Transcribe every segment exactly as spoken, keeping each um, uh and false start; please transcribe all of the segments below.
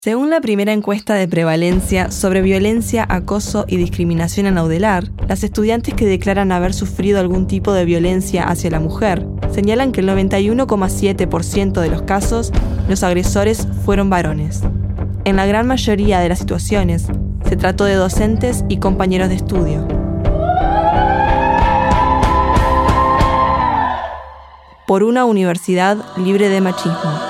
Según la primera encuesta de prevalencia sobre violencia, acoso y discriminación en Audelar, las estudiantes que declaran haber sufrido algún tipo de violencia hacia la mujer señalan que el noventa y uno coma siete por ciento de los casos, los agresores fueron varones. En la gran mayoría de las situaciones, se trató de docentes y compañeros de estudio. Por una universidad libre de machismo.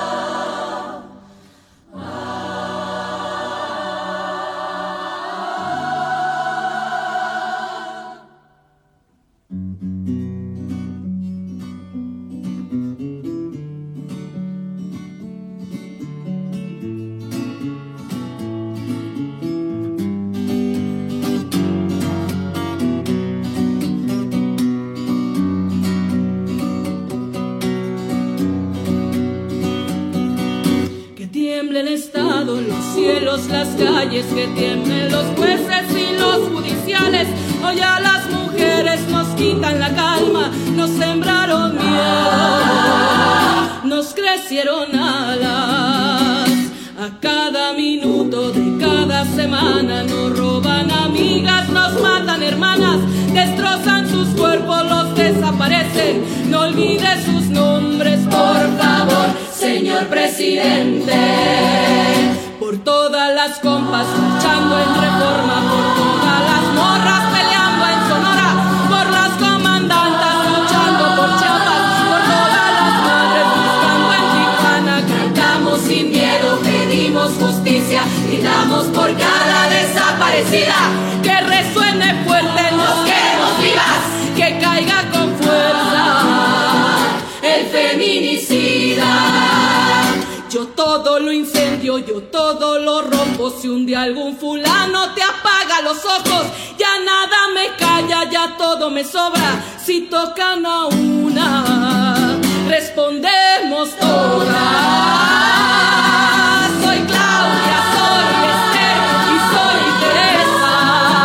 El Estado, los cielos, las calles, que tiemblen los jueces y los judiciales. Hoy a las mujeres nos quitan la calma, nos sembraron miedo, nos crecieron alas. A cada minuto de cada semana nos roban amigas, nos matan hermanas, destrozan sus cuerpos, los desaparecen. No olvides sus nombres, por favor, señor presidente. Por todas las compas luchando en Reforma, por todas las morras peleando en Sonora, por las comandantas luchando por Chiapas, por todas las madres buscando en Tijuana. Cantamos sin miedo, pedimos justicia, gritamos por cada desaparecida. Que resuene fuerte, nos queremos vivas, que caiga con fuerza el feminicida. Yo todo lo incendio, yo todo lo rompo. Si un día algún fulano te apaga los ojos, ya nada me calla, ya todo me sobra. Si tocan a una, respondemos todas. Soy Claudia, soy Esther y soy Teresa.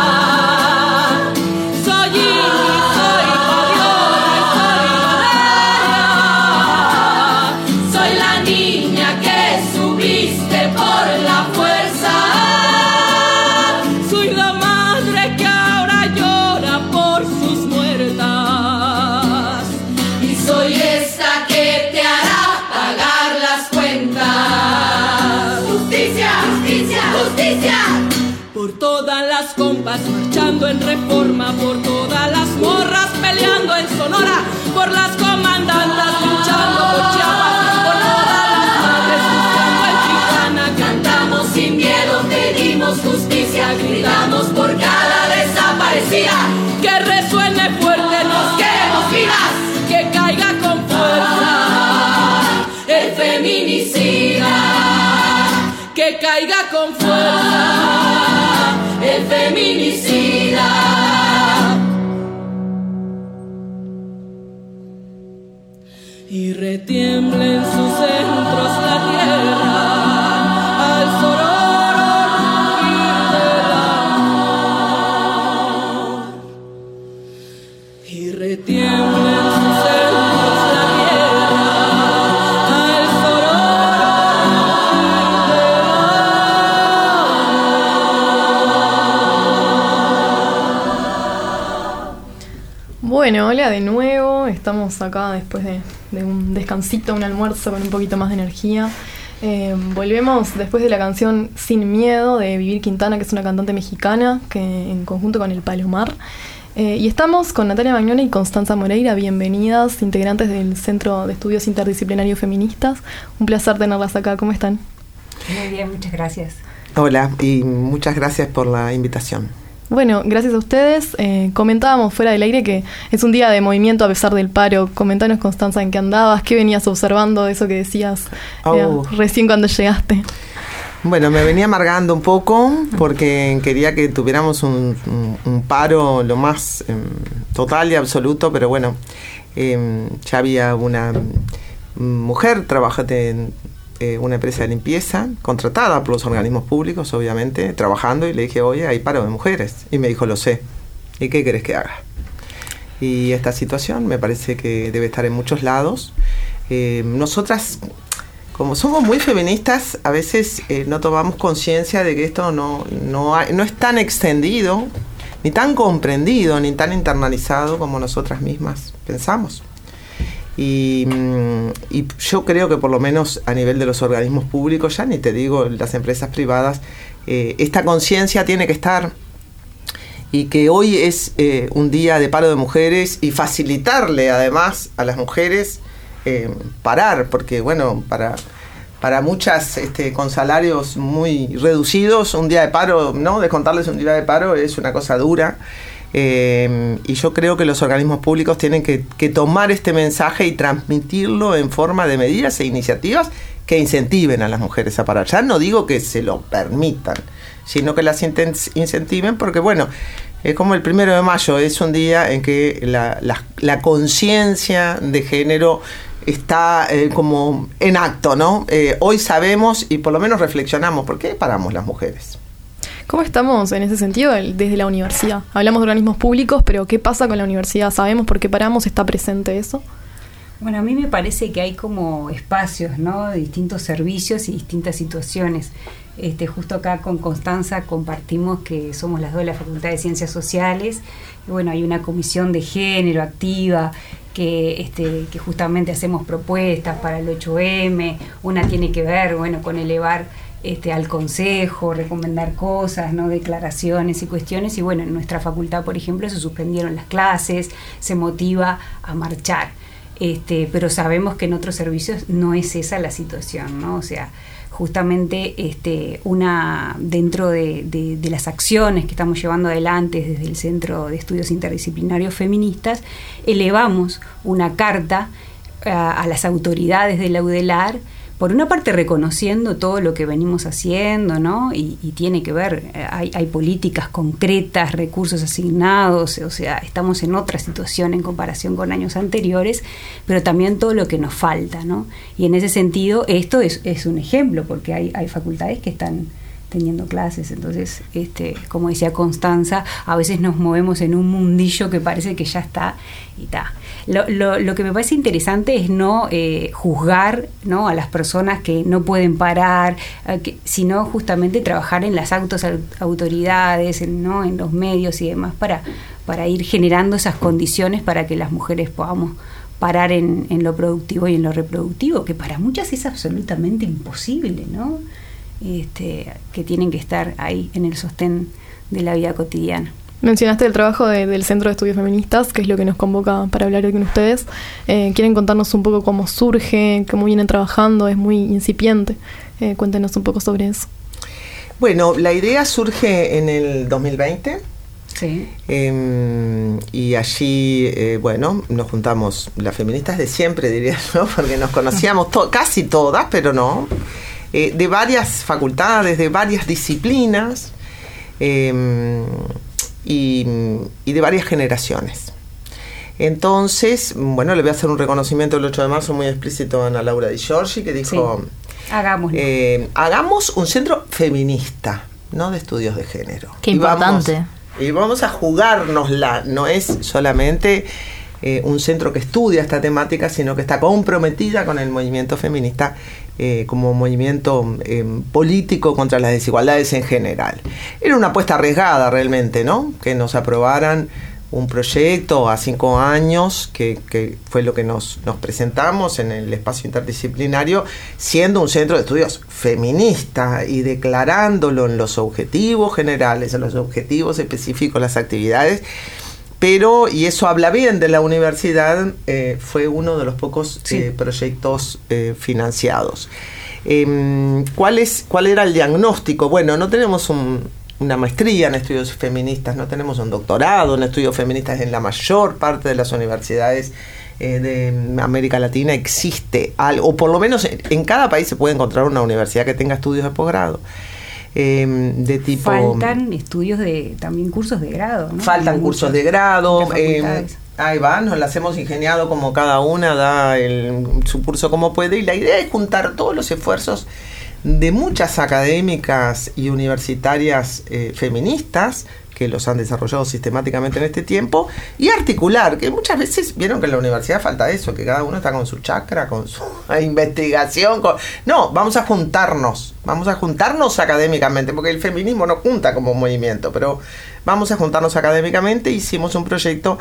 Soy Ingrid, soy Fabiola y soy Valeria. Soy la niña que subiste por la fuerza. Soy la madre que ahora llora por sus muertas. Y soy esta que te hará pagar las cuentas. Justicia, justicia, justicia. Por todas las compas marchando en Reforma, por todas las morras peleando en Sonora, por las comandantas luchando por Chiapas, por todas las madres buscando en Tijuana. Cantamos sin miedo, pedimos justicia, gritamos por cada desaparecida. Que resuene fuerte, nos queremos vivas, que caiga con fuerza el feminicida. Que caiga con fuerza el feminicida. Y retiembla en sus centros la tierra al sonoro rugir del amor. Y retiembla en sus centros la tierra al sonoro rugir del amor. Bueno, hola de nuevo, estamos acá después de, de un descansito, un almuerzo con un poquito más de energía. Eh, volvemos después de la canción Sin Miedo de Vivir Quintana, que es una cantante mexicana, que en conjunto con el Palomar. Eh, y estamos con Natalia Magnone y Constanza Moreira, bienvenidas, integrantes del Centro de Estudios Interdisciplinarios Feministas. Un placer tenerlas acá, ¿cómo están? Muy bien, muchas gracias. Hola, y muchas gracias por la invitación. Bueno, gracias a ustedes. Eh, comentábamos fuera del aire que es un día de movimiento a pesar del paro. Comentanos, Constanza, en qué andabas, qué venías observando de eso que decías oh. eh, recién cuando llegaste. Bueno, me venía amargando un poco porque quería que tuviéramos un, un, un paro lo más eh, total y absoluto, pero bueno, eh, ya había una mujer, trabajate en eh, una empresa de limpieza, contratada por los organismos públicos, obviamente, trabajando, y le dije, oye, hay paro de mujeres. Y me dijo, lo sé. ¿Y qué querés que haga? Y esta situación me parece que debe estar en muchos lados. Eh, nosotras como somos muy feministas, a veces eh, no tomamos conciencia de que esto no, no, hay, no es tan extendido, ni tan comprendido, ni tan internalizado como nosotras mismas pensamos. Y, y yo creo que por lo menos a nivel de los organismos públicos, ya ni te digo las empresas privadas, eh, esta conciencia tiene que estar, y que hoy es eh, un día de paro de mujeres, y facilitarle además a las mujeres eh, parar, porque bueno, para, para muchas este, con salarios muy reducidos, un día de paro, ¿no? Descontarles un día de paro es una cosa dura. Eh, y yo creo que los organismos públicos tienen que, que tomar este mensaje y transmitirlo en forma de medidas e iniciativas que incentiven a las mujeres a parar. Ya no digo que se lo permitan, sino que las incentiven, porque bueno, es como el primero de mayo, es un día en que la, la, la conciencia de género está eh, como en acto, ¿no? Eh, hoy sabemos y por lo menos reflexionamos, ¿por qué paramos las mujeres? ¿Cómo estamos en ese sentido desde la universidad? Hablamos de organismos públicos, pero ¿qué pasa con la universidad? ¿Sabemos por qué paramos? ¿Está presente eso? Bueno, a mí me parece que hay como espacios, ¿no? De distintos servicios y distintas situaciones. Este, justo acá con Constanza compartimos que somos las dos de la Facultad de Ciencias Sociales. Y bueno, hay una comisión de género activa que, este, que justamente hacemos propuestas para el ocho eme. Una tiene que ver, bueno, con elevar Este, al consejo, recomendar cosas, ¿no? Declaraciones y cuestiones, y bueno, en nuestra facultad, por ejemplo, se suspendieron las clases, se motiva a marchar, este, pero sabemos que en otros servicios no es esa la situación, ¿no? O sea, justamente este, una dentro de, de, de las acciones que estamos llevando adelante desde el Centro de Estudios Interdisciplinarios Feministas, elevamos una carta a, a las autoridades de la UDELAR, por una parte reconociendo todo lo que venimos haciendo, ¿no? Y, y tiene que ver, hay, hay políticas concretas, recursos asignados, o sea, estamos en otra situación en comparación con años anteriores, pero también todo lo que nos falta, ¿no? Y en ese sentido, esto es, es un ejemplo, porque hay, hay facultades que están teniendo clases, entonces, este, como decía Constanza, a veces nos movemos en un mundillo que parece que ya está y está. Lo, lo, lo que me parece interesante es no eh, juzgar, ¿no? A las personas que no pueden parar, eh, que, sino justamente trabajar en las autos autoridades, en, ¿no? en los medios y demás, para, para ir generando esas condiciones para que las mujeres podamos parar en, en lo productivo y en lo reproductivo, que para muchas es absolutamente imposible, ¿no? Este, que tienen que estar ahí en el sostén de la vida cotidiana. Mencionaste el trabajo de, del Centro de Estudios Feministas, que es lo que nos convoca para hablar hoy con ustedes. Eh, ¿Quieren contarnos un poco cómo surge, cómo vienen trabajando? Es muy incipiente. Eh, cuéntenos un poco sobre eso. Bueno, la idea surge en el dos mil veinte. Sí. Eh, y allí, eh, bueno, nos juntamos las feministas de siempre, diría yo, porque nos conocíamos to- casi todas, pero no, eh, de varias facultades, de varias disciplinas. Eh, Y, y de varias generaciones. Entonces, bueno, le voy a hacer un reconocimiento el ocho de marzo muy explícito a Ana Laura Di Giorgi, que dijo, sí, hagámoslo. Eh, hagamos un centro feminista, no de estudios de género. Qué y importante. Vamos, y vamos a jugárnosla, no es solamente eh, un centro que estudia esta temática, sino que está comprometida con el movimiento feminista eh, como movimiento eh, político contra las desigualdades en general. Era una apuesta arriesgada realmente, ¿no? Que nos aprobaran un proyecto a cinco años, que, que fue lo que nos, nos presentamos en el espacio interdisciplinario, siendo un centro de estudios feminista y declarándolo en los objetivos generales, en los objetivos específicos, las actividades. Pero, y eso habla bien de la universidad, eh, fue uno de los pocos sí. eh, proyectos eh, financiados. Eh, ¿cuál es, ¿Cuál era el diagnóstico? Bueno, no tenemos un, una maestría en estudios feministas, no tenemos un doctorado en estudios feministas en la mayor parte de las universidades eh, de América Latina. Existe algo, o por lo menos en, en cada país se puede encontrar una universidad que tenga estudios de posgrado. Eh, de tipo faltan estudios de también cursos de grado, ¿no? Faltan Hay cursos de grado, eh, ahí va, nos las hemos ingeniado como cada una da el, su curso como puede, y la idea es juntar todos los esfuerzos de muchas académicas y universitarias eh, feministas que los han desarrollado sistemáticamente en este tiempo, y articular, que muchas veces vieron que en la universidad falta eso, que cada uno está con su chakra, con su investigación, con... no, vamos a juntarnos, vamos a juntarnos académicamente, porque el feminismo no junta como movimiento, pero vamos a juntarnos académicamente. Hicimos un proyecto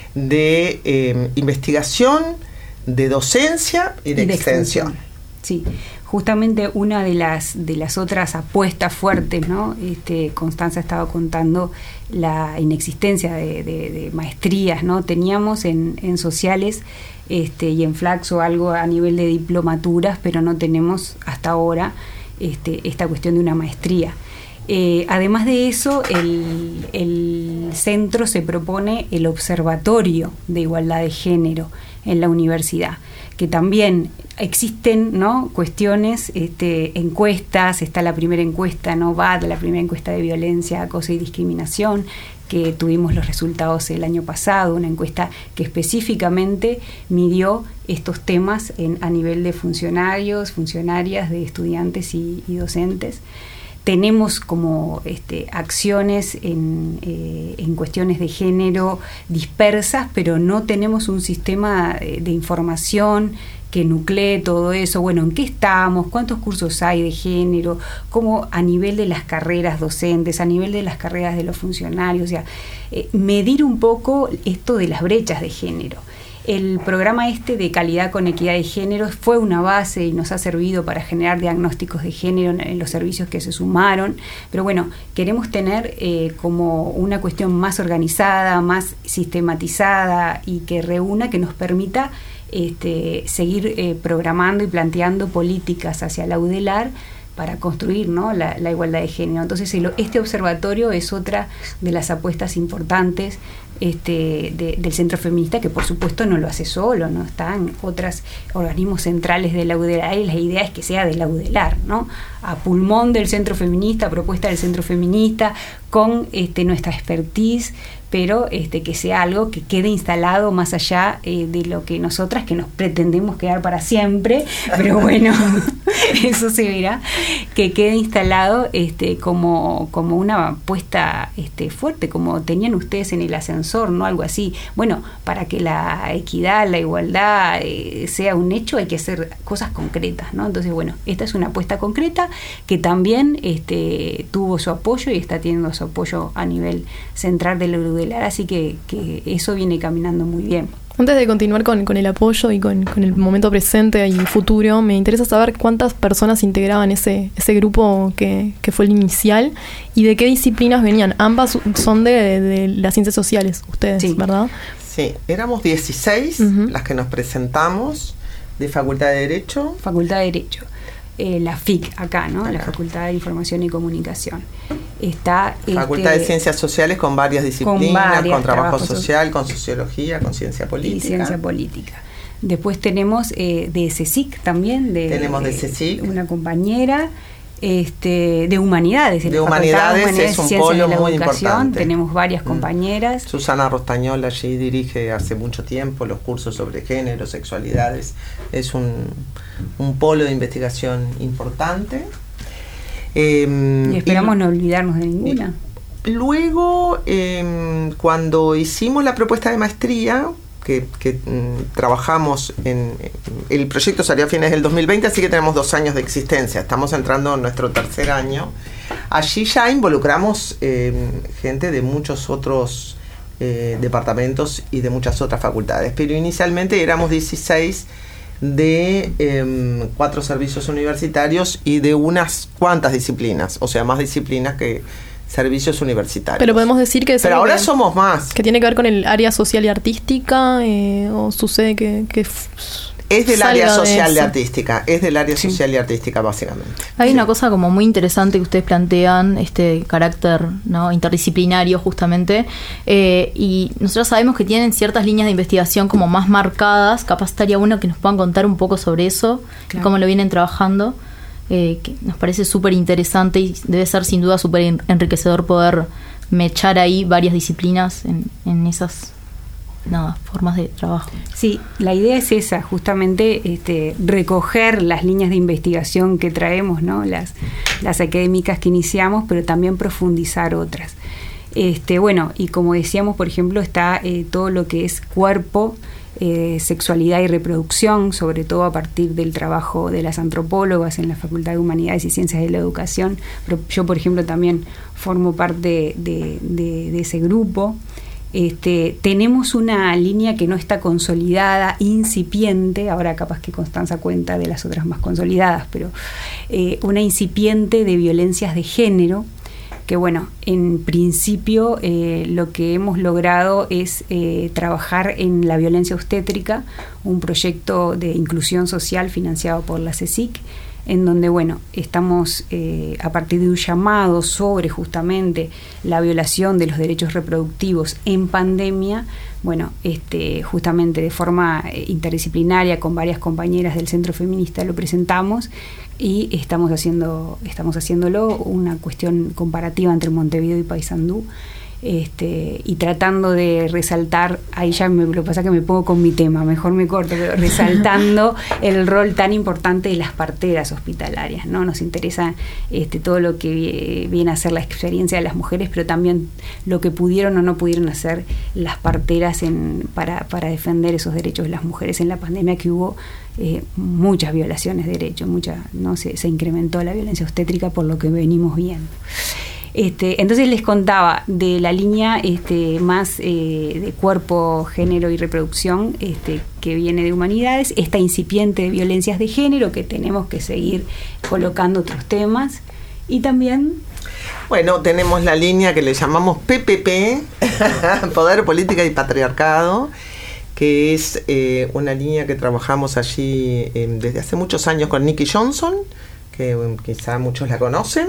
de eh, investigación, de docencia y de, y de extensión. extensión. Sí, justamente una de las de las otras apuestas fuertes, ¿no? Este, Constanza estaba contando la inexistencia de, de, de maestrías, ¿no? Teníamos en, en sociales este, y en Flaxo algo a nivel de diplomaturas, pero no tenemos hasta ahora este, esta cuestión de una maestría. Eh, además de eso, el, el centro se propone el Observatorio de Igualdad de Género en la universidad, que también existen, ¿no?, cuestiones, este, encuestas. Está la primera encuesta, ¿no?, V A D, la primera encuesta de violencia, acoso y discriminación, que tuvimos los resultados el año pasado, una encuesta que específicamente midió estos temas en, a nivel de funcionarios, funcionarias, de estudiantes y, y docentes. Tenemos como este, acciones en, eh, en cuestiones de género dispersas, pero no tenemos un sistema de, de información que nuclee todo eso. Bueno, ¿en qué estamos? ¿Cuántos cursos hay de género? ¿Cómo a nivel de las carreras docentes, a nivel de las carreras de los funcionarios? O sea, eh, medir un poco esto de las brechas de género. El programa este de calidad con equidad de género fue una base y nos ha servido para generar diagnósticos de género en, en los servicios que se sumaron, pero bueno, queremos tener eh, como una cuestión más organizada, más sistematizada y que reúna, que nos permita este, seguir eh, programando y planteando políticas hacia la UDELAR para construir, ¿no?, la, la igualdad de género. Entonces el, este observatorio es otra de las apuestas importantes este, de, del Centro Feminista, que por supuesto no lo hace solo, ¿no? Están otros organismos centrales de la UDELAR y la idea es que sea de la UDELAR, ¿no?, a pulmón del Centro Feminista, a propuesta del Centro Feminista, con este, nuestra expertise, pero este, que sea algo que quede instalado más allá eh, de lo que nosotras, que nos pretendemos quedar para siempre, pero bueno, eso se verá, que quede instalado este, como, como una apuesta este, fuerte, como tenían ustedes en el ascensor, ¿no? Algo así. Bueno, para que la equidad, la igualdad eh, sea un hecho, hay que hacer cosas concretas, ¿no? Entonces, bueno, esta es una apuesta concreta que también este, tuvo su apoyo y está teniendo su apoyo a nivel central de la UDELAR, así que, que eso viene caminando muy bien. Antes de continuar con, con el apoyo y con, con el momento presente y futuro, me interesa saber cuántas personas integraban ese, ese grupo que, que fue el inicial y de qué disciplinas venían. Ambas son de, de, de las ciencias sociales, ustedes, sí, ¿verdad? Sí, éramos dieciséis uh-huh. las que nos presentamos, de Facultad de Derecho. Facultad de Derecho. Eh, la F I C acá, ¿no? Acá. La Facultad de Información y Comunicación. Está Facultad este, de Ciencias Sociales con varias disciplinas, con, varias, con trabajo social, con sociología, con ciencia política. Y ciencia política. Después tenemos eh, de CSIC también. De, tenemos de eh, CSIC. Una compañera este, de Humanidades. De Humanidades, Humanidades es un polo muy importante. Tenemos varias compañeras. Mm. Susana Rostañol allí dirige hace mucho tiempo los cursos sobre género, sexualidades. Es un, un polo de investigación importante. Eh, y esperamos y, no olvidarnos de ninguna. Luego, eh, cuando hicimos la propuesta de maestría, que, que mm, trabajamos en... El proyecto salió a fines del dos mil veinte, así que tenemos dos años de existencia. Estamos entrando en nuestro tercer año. Allí ya involucramos eh, gente de muchos otros eh, departamentos y de muchas otras facultades. Pero inicialmente éramos dieciséis de eh, cuatro servicios universitarios y de unas cuantas disciplinas, o sea, más disciplinas que servicios universitarios. Pero podemos decir que... Pero ahora que, somos más. ¿Que tiene que ver con el área social y artística? Eh, ¿O sucede que...? que es del área social de y artística, es del área sí. social y artística básicamente. Hay sí. una cosa como muy interesante que ustedes plantean, este carácter, ¿no?, interdisciplinario justamente, eh, y nosotros sabemos que tienen ciertas líneas de investigación como más marcadas. Capaz estaría bueno que nos puedan contar un poco sobre eso, claro, y cómo lo vienen trabajando, eh, que nos parece súper interesante y debe ser sin duda súper enriquecedor poder mechar ahí varias disciplinas en, en esas... nada, formas de trabajo. Sí, la idea es esa, justamente este, recoger las líneas de investigación que traemos, ¿no?, las, las académicas que iniciamos, pero también profundizar otras. Este, bueno, y como decíamos, por ejemplo, está eh, todo lo que es cuerpo, eh, sexualidad y reproducción, sobre todo a partir del trabajo de las antropólogas en la Facultad de Humanidades y Ciencias de la Educación. Pero yo, por ejemplo, también formo parte de, de, de ese grupo. Este, tenemos una línea que no está consolidada, incipiente, ahora capaz que Constanza cuenta de las otras más consolidadas, pero eh, una incipiente de violencias de género, que bueno, en principio eh, lo que hemos logrado es eh, trabajar en la violencia obstétrica, un proyecto de inclusión social financiado por la CSIC, en donde, bueno, estamos eh, a partir de un llamado sobre justamente la violación de los derechos reproductivos en pandemia, bueno, este, justamente de forma interdisciplinaria con varias compañeras del Centro Feminista lo presentamos y estamos haciendo, estamos haciéndolo una cuestión comparativa entre Montevideo y Paysandú. Este, y tratando de resaltar, ahí ya me, lo que pasa es que me pongo con mi tema, mejor me corto, pero resaltando el rol tan importante de las parteras hospitalarias, ¿no? Nos interesa este, todo lo que viene a ser la experiencia de las mujeres, pero también lo que pudieron o no pudieron hacer las parteras en, para, para defender esos derechos de las mujeres en la pandemia, que hubo eh, muchas violaciones de derechos, mucha, ¿no? se, se incrementó la violencia obstétrica por lo que venimos viendo. Este, entonces les contaba de la línea este, más eh, de cuerpo, género y reproducción este, que viene de humanidades, esta incipiente de violencias de género que tenemos que seguir colocando otros temas y también... Bueno, tenemos la línea que le llamamos P P P, Poder, Política y Patriarcado, que es eh, una línea que trabajamos allí eh, desde hace muchos años con Nikki Johnson, que eh, quizá muchos la conocen.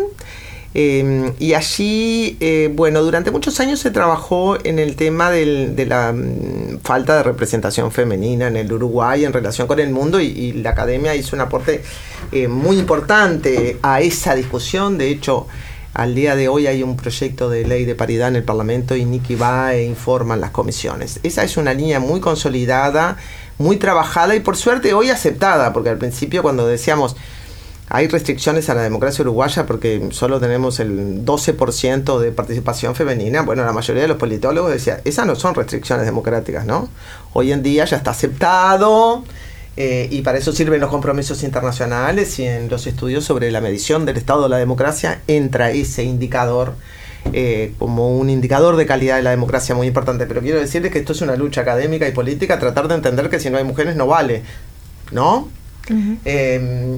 Eh, y allí, eh, bueno, durante muchos años se trabajó en el tema del, de la um, falta de representación femenina en el Uruguay en relación con el mundo y, y la academia hizo un aporte eh, muy importante a esa discusión. De hecho, al día de hoy hay un proyecto de ley de paridad en el Parlamento y Nikki va e informa en las comisiones. Esa es una línea muy consolidada, muy trabajada y por suerte hoy aceptada, porque al principio cuando decíamos... Hay restricciones a la democracia uruguaya porque solo tenemos el doce por ciento de participación femenina. Bueno, la mayoría de los politólogos decían, esas no son restricciones democráticas, ¿no? Hoy en día ya está aceptado eh, y para eso sirven los compromisos internacionales y en los estudios sobre la medición del estado de la democracia entra ese indicador eh, como un indicador de calidad de la democracia muy importante. Pero quiero decirles que esto es una lucha académica y política, tratar de entender que si no hay mujeres no vale, ¿no? Uh-huh. Eh,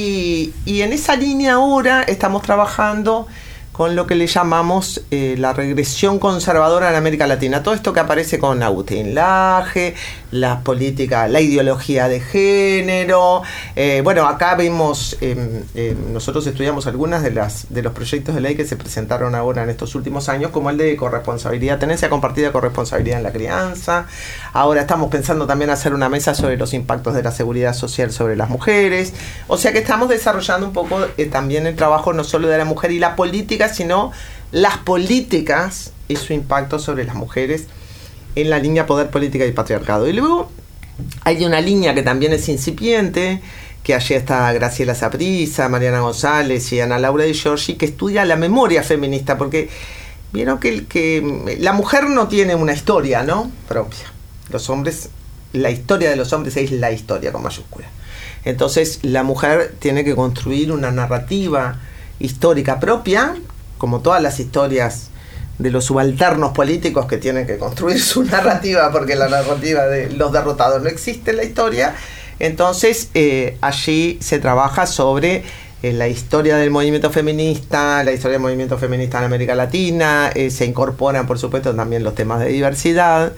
Y, y en esa línea ahora estamos trabajando con lo que le llamamos eh, la regresión conservadora en América Latina. Todo esto que aparece con Agustín Laje, la política, la ideología de género. Eh, bueno, acá vimos, eh, eh, nosotros estudiamos algunas de las de los proyectos de ley que se presentaron ahora en estos últimos años, como el de corresponsabilidad, tenencia compartida de corresponsabilidad en la crianza. Ahora estamos pensando también hacer una mesa sobre los impactos de la seguridad social sobre las mujeres. O sea que estamos desarrollando un poco eh, también el trabajo no solo de la mujer y la política, sino las políticas y su impacto sobre las mujeres en la línea poder, política y patriarcado. Y luego hay una línea que también es incipiente, que allí está Graciela Saprissa, Mariana González y Ana Laura Di Giorgi, que estudia la memoria feminista, porque vieron que, que la mujer no tiene una historia, ¿no?, propia. Los hombres, la historia de los hombres es la historia con mayúscula. Entonces la mujer tiene que construir una narrativa histórica propia, como todas las historias de los subalternos políticos que tienen que construir su narrativa, porque la narrativa de los derrotados no existe en la historia. Entonces eh, allí se trabaja sobre eh, la historia del movimiento feminista, la historia del movimiento feminista en América Latina, eh, se incorporan por supuesto también los temas de diversidad.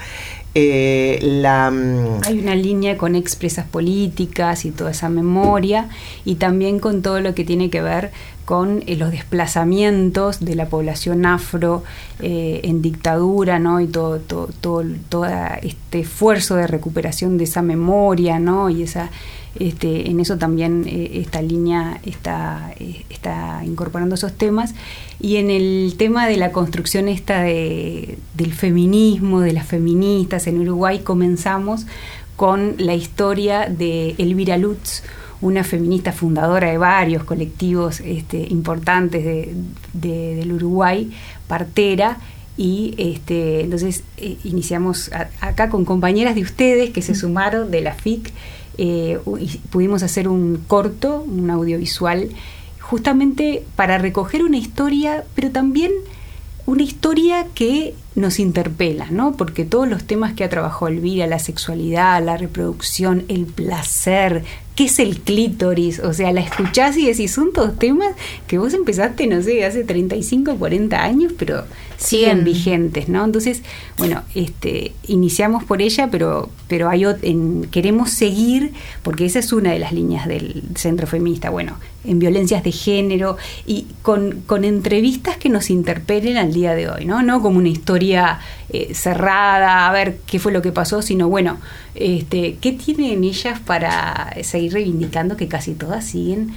Eh, la, Hay una línea con expresas políticas y toda esa memoria, y también con todo lo que tiene que ver con eh, los desplazamientos de la población afro eh, en dictadura, ¿no? Y todo, todo, todo, todo este esfuerzo de recuperación de esa memoria, ¿no? Y esa, este, en eso también eh, esta línea está, eh, está incorporando esos temas. Y en el tema de la construcción esta de, del feminismo, de las feministas en Uruguay, comenzamos con la historia de Elvira Lutz, una feminista fundadora de varios colectivos este, importantes de, de, del Uruguay, partera, y este, entonces eh, iniciamos a, acá con compañeras de ustedes que se sumaron de la F I C, eh, y pudimos hacer un corto, un audiovisual, justamente para recoger una historia, pero también una historia que nos interpela, ¿no? Porque todos los temas que ha trabajado Elvira, la sexualidad, la reproducción, el placer, ¿qué es el clítoris? O sea, la escuchás y decís, son todos temas que vos empezaste, no sé, hace treinta y cinco, cuarenta años, pero siguen vigentes, ¿no? Entonces, bueno, este, iniciamos por ella, pero, pero hay ot- en, queremos seguir, porque esa es una de las líneas del Centro Feminista, bueno, en violencias de género y con, con entrevistas que nos interpelen al día de hoy, ¿no? No como una historia eh, cerrada, a ver qué fue lo que pasó, sino, bueno, este, ¿qué tienen ellas para seguir reivindicando que casi todas siguen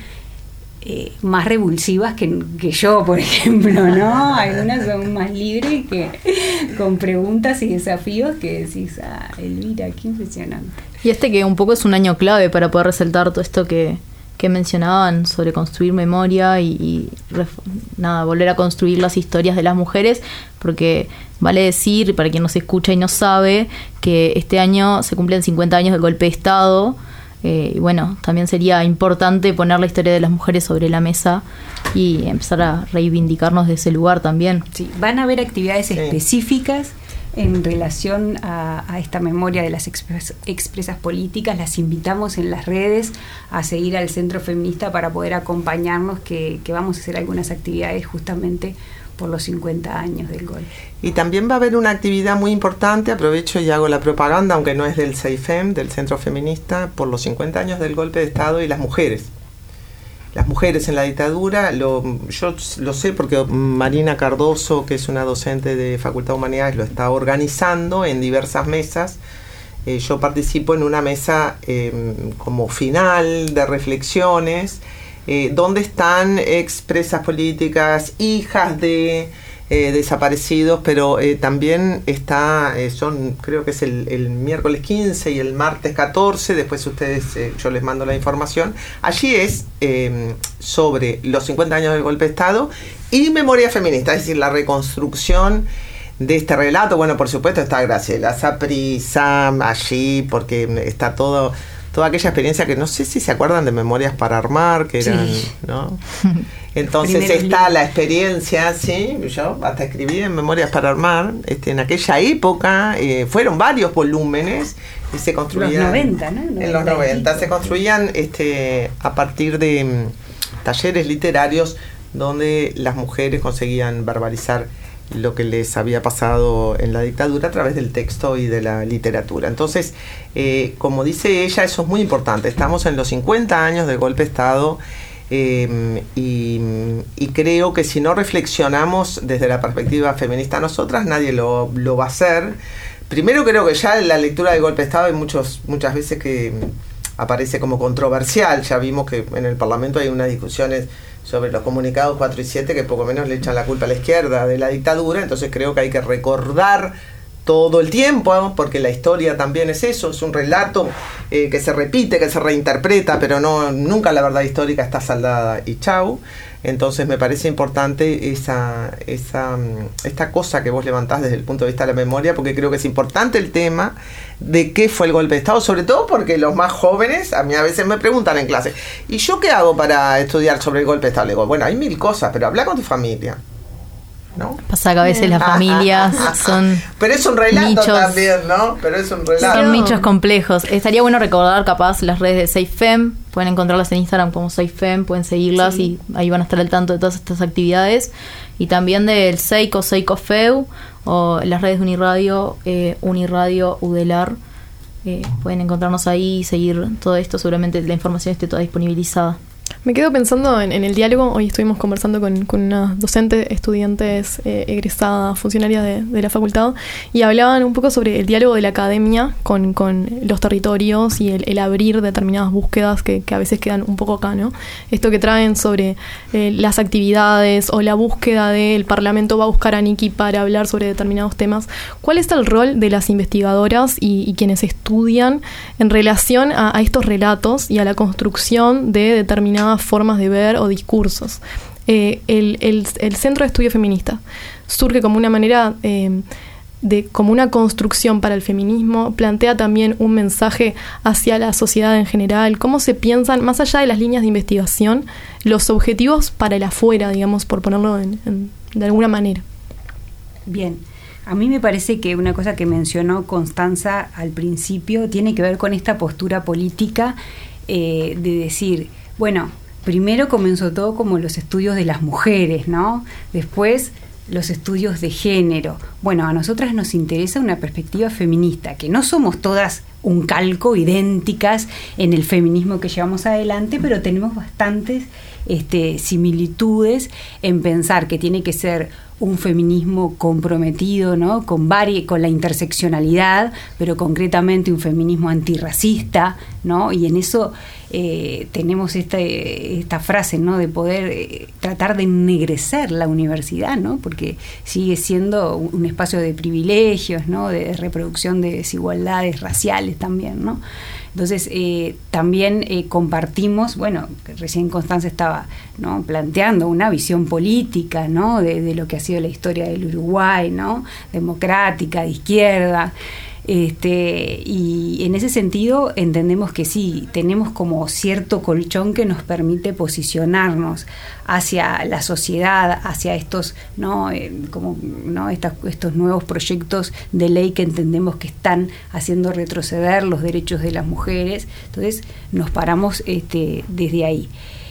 eh, más revulsivas que, que yo, por ejemplo, ¿no? Algunas son más libres que con preguntas y desafíos que decís, ah, Elvira, qué impresionante. Y este que un poco es un año clave para poder resaltar todo esto que, que mencionaban sobre construir memoria y, y ref, nada, volver a construir las historias de las mujeres, porque vale decir, para quien nos escucha y no sabe, que este año se cumplen cincuenta años del golpe de Estado. Eh, y bueno, también sería importante poner la historia de las mujeres sobre la mesa y empezar a reivindicarnos de ese lugar también. Sí, van a haber actividades sí. específicas en relación a, a esta memoria de las expres, expresas políticas. Las invitamos en las redes a seguir al Centro Feminista para poder acompañarnos, que, que vamos a hacer algunas actividades justamente por los cincuenta años del golpe. Y también va a haber una actividad muy importante, aprovecho y hago la propaganda, aunque no es del CEIFEM, del Centro Feminista, por los cincuenta años del golpe de Estado y las mujeres. Las mujeres en la dictadura, lo, yo lo sé porque Marina Cardoso, que es una docente de Facultad de Humanidades, lo está organizando en diversas mesas. Eh, yo participo en una mesa eh, como final de reflexiones, eh, donde están expresas políticas, hijas de eh, desaparecidos, pero eh, también está, eh, son, creo que es el, el miércoles quince y el martes catorce, después ustedes, eh, yo les mando la información. Allí es eh, sobre los cincuenta años del golpe de Estado y memoria feminista, es decir, la reconstrucción de este relato. Bueno, por supuesto está Graciela Saprissa allí, porque está todo, toda aquella experiencia que no sé si se acuerdan de Memorias para Armar, que eran, sí, ¿no? Entonces está la experiencia, sí, yo hasta escribí en Memorias para Armar, este, en aquella época, eh, fueron varios volúmenes y se construían... Los noventa, ¿no? noventa en los noventa, se construían este, a partir de um, talleres literarios donde las mujeres conseguían verbalizar lo que les había pasado en la dictadura a través del texto y de la literatura. Entonces, eh, como dice ella, eso es muy importante. Estamos en los cincuenta años del golpe de Estado, eh, y, y creo que si no reflexionamos desde la perspectiva feminista nosotras, nadie lo, lo va a hacer. Primero, creo que ya en la lectura del golpe de Estado hay muchos, muchas veces que aparece como controversial. Ya vimos que en el Parlamento hay unas discusiones sobre los comunicados cuatro y siete que poco menos le echan la culpa a la izquierda de la dictadura. Entonces creo que hay que recordar todo el tiempo, ¿no? Porque la historia también es eso, es un relato eh, que se repite, que se reinterpreta, pero no nunca la verdad histórica está saldada y chau. Entonces me parece importante esa, esa esta cosa que vos levantás desde el punto de vista de la memoria, porque creo que es importante el tema de qué fue el golpe de Estado, sobre todo porque los más jóvenes a mí a veces me preguntan en clase, ¿y yo qué hago para estudiar sobre el golpe de Estado? Le digo, bueno, hay mil cosas, pero habla con tu familia, ¿no? Pasa que a veces las familias son pero es un relato nichos, también, ¿no? Pero es un relato. Son nichos complejos. Estaría bueno recordar capaz las redes de SafeFem, pueden encontrarlas en Instagram como SafeFem, pueden seguirlas, sí, y ahí van a estar al tanto de todas estas actividades, y también del Seiko, Seiko Feu, o las redes de Uniradio, eh, Uniradio Udelar. Eh, pueden encontrarnos ahí y seguir todo esto, seguramente la información esté toda disponibilizada. Me quedo pensando en, en el diálogo. Hoy estuvimos conversando con, con unas docentes, estudiantes, eh, egresadas, funcionarias de, de la facultad, y hablaban un poco sobre el diálogo de la academia con, con los territorios y el, el abrir determinadas búsquedas que, que a veces quedan un poco acá, ¿no? Esto que traen sobre eh, las actividades o la búsqueda del Parlamento va a buscar a Nikki para hablar sobre determinados temas. ¿Cuál es el rol de las investigadoras y, y quienes estudian en relación a, a estos relatos y a la construcción de determinadas formas de ver o discursos? eh, el, el, el Centro de Estudio Feminista surge como una manera... Eh, de como una construcción para el feminismo, plantea también un mensaje hacia la sociedad en general, cómo se piensan, más allá de las líneas de investigación, los objetivos para el afuera, digamos, por ponerlo en, en, de alguna manera. Bien, a mí me parece que una cosa que mencionó Constanza al principio tiene que ver con esta postura política eh, de decir, bueno, primero comenzó todo como los estudios de las mujeres, ¿no? Después los estudios de género. Bueno, a nosotras nos interesa una perspectiva feminista, que no somos todas un calco, idénticas en el feminismo que llevamos adelante, pero tenemos bastantes este, similitudes en pensar que tiene que ser un feminismo comprometido, ¿no? con, vari- con la interseccionalidad, pero concretamente un feminismo antirracista, ¿no? Y en eso eh, tenemos esta, esta frase, ¿no? de poder eh, tratar de ennegrecer la universidad, ¿no? porque sigue siendo un espacio de privilegios, ¿no? de reproducción de desigualdades raciales también, ¿no? Entonces, eh, también eh, compartimos, bueno, recién Constanza estaba, ¿no? planteando una visión política, ¿no? de, de lo que ha sido la historia del Uruguay, ¿no? democrática, de izquierda. Este, y en ese sentido entendemos que sí, tenemos como cierto colchón que nos permite posicionarnos hacia la sociedad, hacia estos, ¿no? Eh, como, ¿no? Estas, estos nuevos proyectos de ley que entendemos que están haciendo retroceder los derechos de las mujeres. Entonces nos paramos este, desde ahí.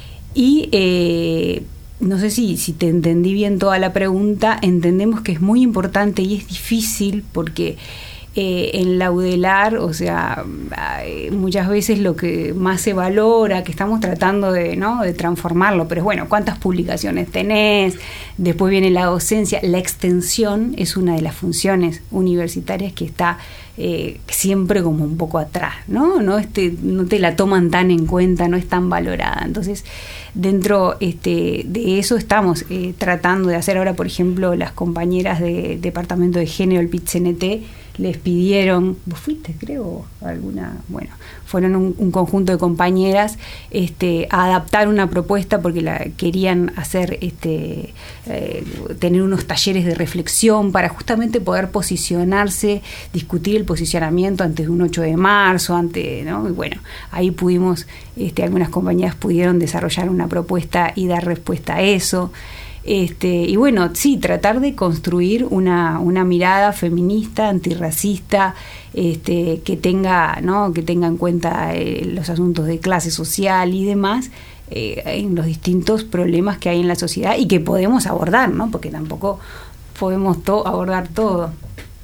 Y eh, no sé si, si te entendí bien toda la pregunta, entendemos que es muy importante y es difícil porque Eh, en la UDELAR, o sea, muchas veces lo que más se valora, que estamos tratando de, ¿no? de transformarlo, pero bueno, ¿cuántas publicaciones tenés? Después viene la docencia, la extensión es una de las funciones universitarias que está eh, siempre como un poco atrás, ¿no? No, este, no te la toman tan en cuenta, no es tan valorada. Entonces, dentro este, de eso estamos eh, tratando de hacer ahora, por ejemplo, las compañeras del Departamento de Género, el P I T C N T, les pidieron, vos fuiste creo, alguna, bueno, fueron un, un conjunto de compañeras este, a adaptar una propuesta porque la querían hacer, este, eh, tener unos talleres de reflexión para justamente poder posicionarse, discutir el posicionamiento antes de un ocho de marzo, ante, ¿no? Y bueno, ahí pudimos, este, algunas compañeras pudieron desarrollar una propuesta y dar respuesta a eso. Este, y bueno, sí, tratar de construir una, una mirada feminista, antirracista, este, que tenga, ¿no? que tenga en cuenta eh, los asuntos de clase social y demás, eh, en los distintos problemas que hay en la sociedad y que podemos abordar, ¿no? porque tampoco podemos to- abordar todo.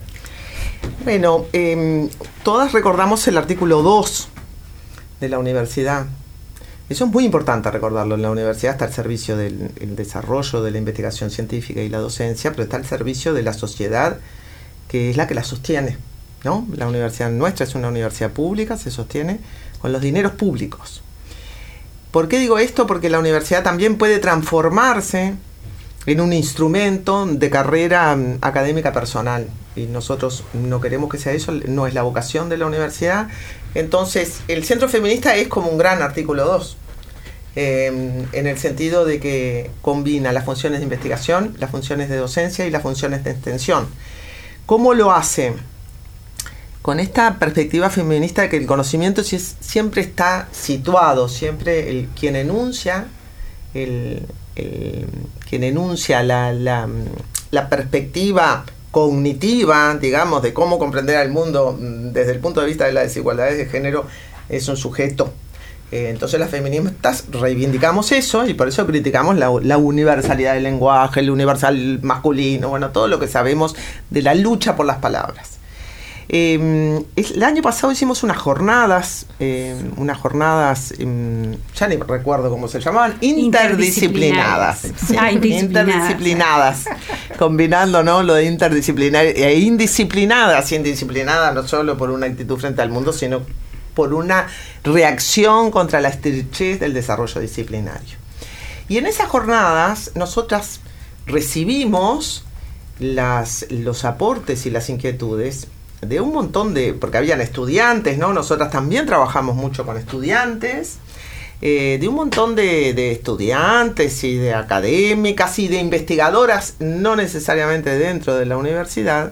Bueno, eh, todas recordamos el artículo dos de la universidad. Eso es muy importante recordarlo. En la universidad está al servicio del el desarrollo de la investigación científica y la docencia, pero está al servicio de la sociedad, que es la que la sostiene, ¿no? La universidad nuestra es una universidad pública, se sostiene con los dineros públicos. ¿Por qué digo esto? Porque la universidad también puede transformarse en un instrumento de carrera um, académica personal. Y nosotros no queremos que sea eso, no es la vocación de la universidad. Entonces, el Centro Feminista es como un gran artículo dos, eh, en el sentido de que combina las funciones de investigación, las funciones de docencia y las funciones de extensión. ¿Cómo lo hace? Con esta perspectiva feminista de que el conocimiento siempre está situado, siempre el, quien enuncia, el, el, quien enuncia la, la, la perspectiva cognitiva, digamos, de cómo comprender al mundo desde el punto de vista de las desigualdades de género, es un sujeto. Eh, entonces las feministas reivindicamos eso y por eso criticamos la, la universalidad del lenguaje, el universal masculino, bueno, todo lo que sabemos de la lucha por las palabras. Eh, el año pasado hicimos unas jornadas, eh, unas jornadas, eh, ya ni recuerdo cómo se llamaban, interdisciplinadas. Interdisciplinadas. Sí, ah, interdisciplinadas. interdisciplinadas. Combinando, ¿no?, lo de interdisciplinaria e indisciplinadas, indisciplinadas no solo por una actitud frente al mundo, sino por una reacción contra la estrechez del desarrollo disciplinario. Y en esas jornadas nosotras recibimos las, los aportes y las inquietudes de un montón de, porque habían estudiantes, ¿no? Nosotras también trabajamos mucho con estudiantes, eh, de un montón de, de estudiantes y de académicas y de investigadoras, no necesariamente dentro de la universidad,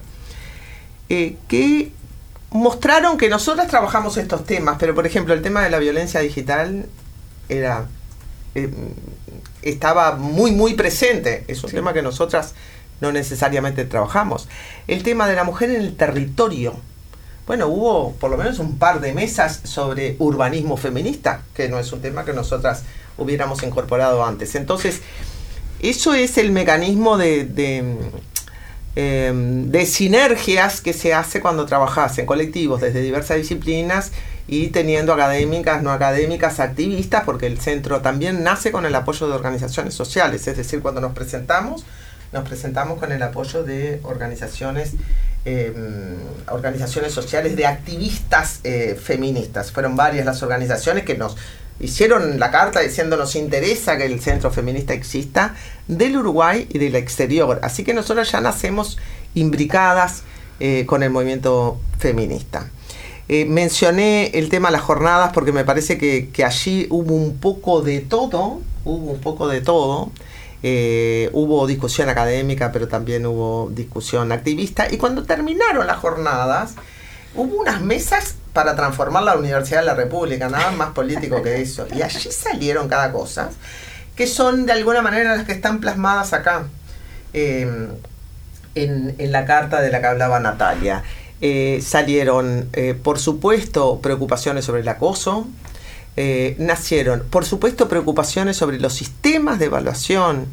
eh, que mostraron que nosotras trabajamos estos temas, pero por ejemplo el tema de la violencia digital era eh, estaba muy muy presente, es un sí. tema que nosotras no necesariamente trabajamos. El tema de la mujer en el territorio, bueno, hubo por lo menos un par de mesas sobre urbanismo feminista, que no es un tema que nosotras hubiéramos incorporado antes. Entonces, eso es el mecanismo de, de, eh, de sinergias que se hace cuando trabajas en colectivos desde diversas disciplinas y teniendo académicas, no académicas, activistas, porque el centro también nace con el apoyo de organizaciones sociales, es decir, cuando nos presentamos, nos presentamos con el apoyo de organizaciones eh, organizaciones sociales, de activistas eh, feministas. Fueron varias las organizaciones que nos hicieron la carta diciendo nos interesa que el centro feminista exista, del Uruguay y del exterior. Así que nosotros ya nacemos imbricadas eh, con el movimiento feminista. Eh, mencioné el tema de las jornadas porque me parece que, que allí hubo un poco de todo, hubo un poco de todo. Eh, hubo discusión académica, pero también hubo discusión activista. Y cuando terminaron las jornadas, hubo unas mesas para transformar la Universidad de la República, nada más político que eso. Y allí salieron cada cosa, que son de alguna manera las que están plasmadas acá, eh, en, en la carta de la que hablaba Natalia. Eh, salieron, eh, por supuesto, preocupaciones sobre el acoso. Eh, nacieron, por supuesto, preocupaciones sobre los sistemas de evaluación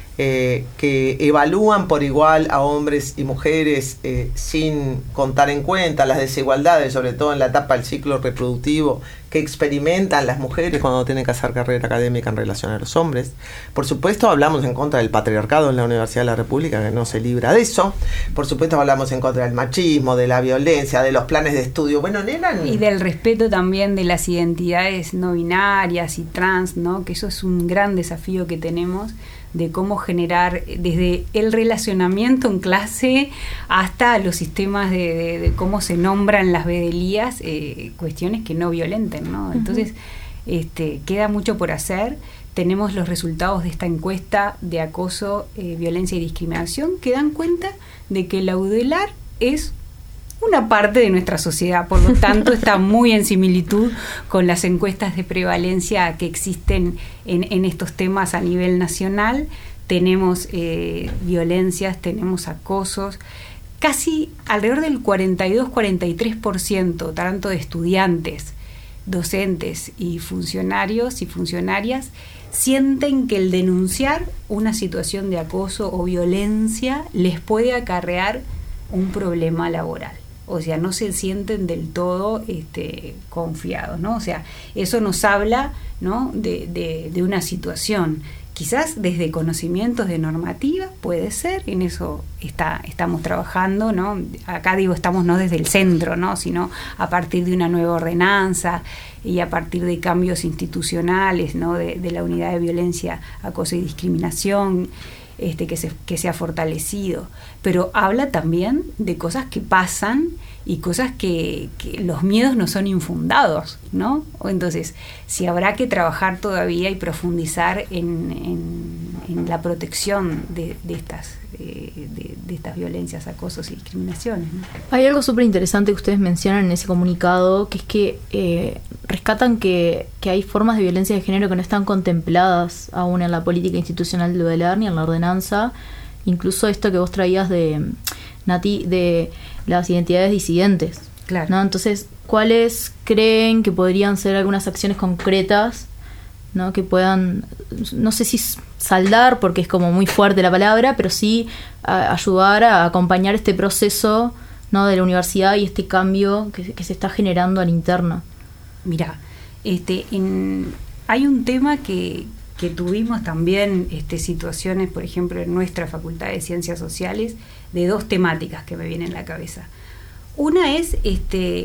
eh, que evalúan por igual a hombres y mujeres eh, sin contar en cuenta las desigualdades, sobre todo en la etapa del ciclo reproductivo que experimentan las mujeres cuando tienen que hacer carrera académica en relación a los hombres. Por supuesto, hablamos en contra del patriarcado en la Universidad de la República, que no se libra de eso. Por supuesto, hablamos en contra del machismo, de la violencia, de los planes de estudio. Bueno, eran... Y del respeto también de las identidades no binarias y trans, ¿no? Que eso es un gran desafío que tenemos, de cómo generar desde el relacionamiento en clase hasta los sistemas de, de, de cómo se nombran las bedelías, eh, cuestiones que no violenten, ¿no? Entonces, uh-huh. este, queda mucho por hacer. Tenemos los resultados de esta encuesta de acoso, eh, violencia y discriminación que dan cuenta de que la UDELAR es una parte de nuestra sociedad, por lo tanto está muy en similitud con las encuestas de prevalencia que existen en, en estos temas a nivel nacional. Tenemos eh, violencias, tenemos acosos, casi alrededor del cuarenta y dos a cuarenta y tres por ciento, tanto de estudiantes, docentes y funcionarios y funcionarias, sienten que el denunciar una situación de acoso o violencia les puede acarrear un problema laboral. O sea, no se sienten del todo este, confiados, ¿no? O sea, eso nos habla, ¿no? de, de, de una situación. Quizás desde conocimientos de normativa, puede ser, en eso está, estamos trabajando, ¿no? Acá digo, estamos no desde el centro, ¿no? Sino a partir de una nueva ordenanza y a partir de cambios institucionales, ¿no? De, de la unidad de violencia, acoso y discriminación, Este, que, se, que se ha fortalecido, pero habla también de cosas que pasan y cosas que, que los miedos no son infundados, ¿no? Entonces, si habrá que trabajar todavía y profundizar en, en, en la protección de, de, estas, eh, de, de estas violencias, acosos y discriminaciones, ¿no? Hay algo súper interesante que ustedes mencionan en ese comunicado, que es que eh, rescatan que, que hay formas de violencia de género que no están contempladas aún en la política institucional de UDELAR ni en la ordenanza. Incluso esto que vos traías de, Nati, de las identidades disidentes. Claro. ¿No? Entonces, ¿cuáles creen que podrían ser algunas acciones concretas, ¿no? que puedan, no sé si saldar, porque es como muy fuerte la palabra, pero sí a, ayudar a acompañar este proceso, ¿no? de la universidad y este cambio que, que se está generando a la interna? Mira, este, en, hay un tema que, que tuvimos también este, situaciones, por ejemplo, en nuestra Facultad de Ciencias Sociales, de dos temáticas que me vienen a la cabeza. Una es este,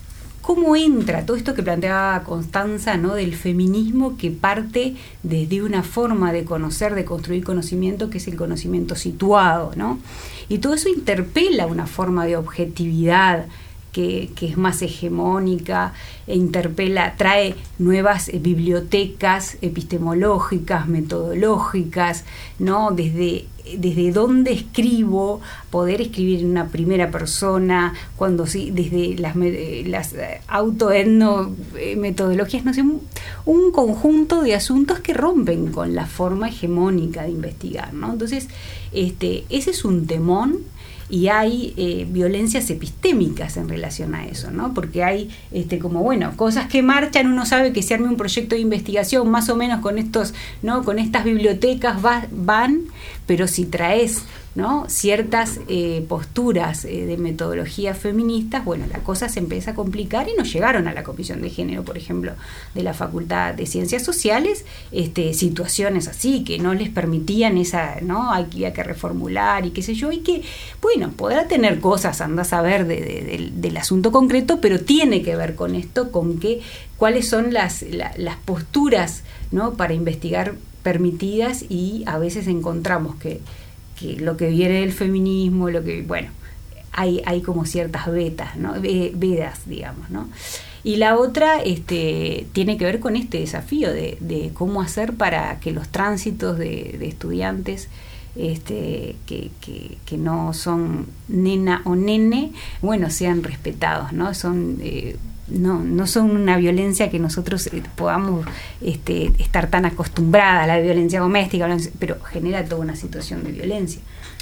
cómo entra todo esto que planteaba Constanza, ¿no? del feminismo que parte desde una forma de conocer, de construir conocimiento, que es el conocimiento situado, ¿no? Y todo eso interpela una forma de objetividad que, que es más hegemónica, e interpela, trae nuevas eh, bibliotecas epistemológicas, metodológicas, ¿no? Desde, desde dónde escribo, poder escribir en una primera persona, cuando sí, desde las, las autoetno metodologías, no sé, un, un conjunto de asuntos que rompen con la forma hegemónica de investigar, ¿no? Entonces, este, ese es un temón. Y hay eh, violencias epistémicas en relación a eso, ¿no? Porque hay este, como, bueno, cosas que marchan, uno sabe que se arme un proyecto de investigación más o menos con estos, ¿no? Con estas bibliotecas va, van, pero si traes, ¿no? ciertas eh, posturas eh, de metodologías feministas, bueno, la cosa se empieza a complicar y nos llegaron a la Comisión de Género, por ejemplo, de la Facultad de Ciencias Sociales, este, situaciones así que no les permitían esa, ¿no? Había que reformular y qué sé yo, y que, bueno, podrá tener cosas, anda a saber de, de, de, del asunto concreto, pero tiene que ver con esto, con que cuáles son las, la, las posturas, ¿no? para investigar permitidas, y a veces encontramos que que lo que viene del feminismo, lo que, bueno, hay, hay como ciertas vetas, ¿no? Vedas, digamos, ¿no? Y la otra este, tiene que ver con este desafío de, de cómo hacer para que los tránsitos de, de estudiantes este, que, que, que no son nena o nene, bueno, sean respetados, ¿no? Son... Eh, No, no son una violencia que nosotros eh, podamos este, estar tan acostumbradas a la violencia doméstica, pero genera toda una situación de violencia.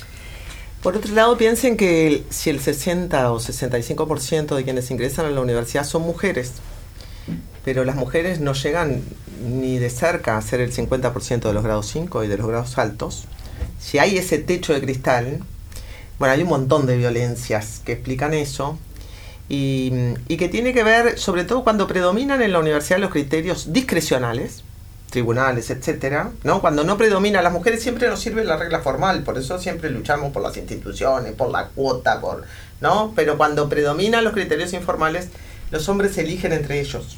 Por otro lado, piensen que si el sesenta o sesenta y cinco por ciento de quienes ingresan a la universidad son mujeres, pero las mujeres no llegan ni de cerca a ser el cincuenta por ciento de los grados cinco y de los grados altos, si hay ese techo de cristal, bueno, hay un montón de violencias que explican eso. Y, y que tiene que ver, sobre todo cuando predominan en la universidad los criterios discrecionales, tribunales, etcétera, ¿no? Cuando no predomina, las mujeres siempre nos sirve la regla formal, por eso siempre luchamos por las instituciones, por la cuota, por, ¿no? Pero cuando predominan los criterios informales, los hombres se eligen entre ellos.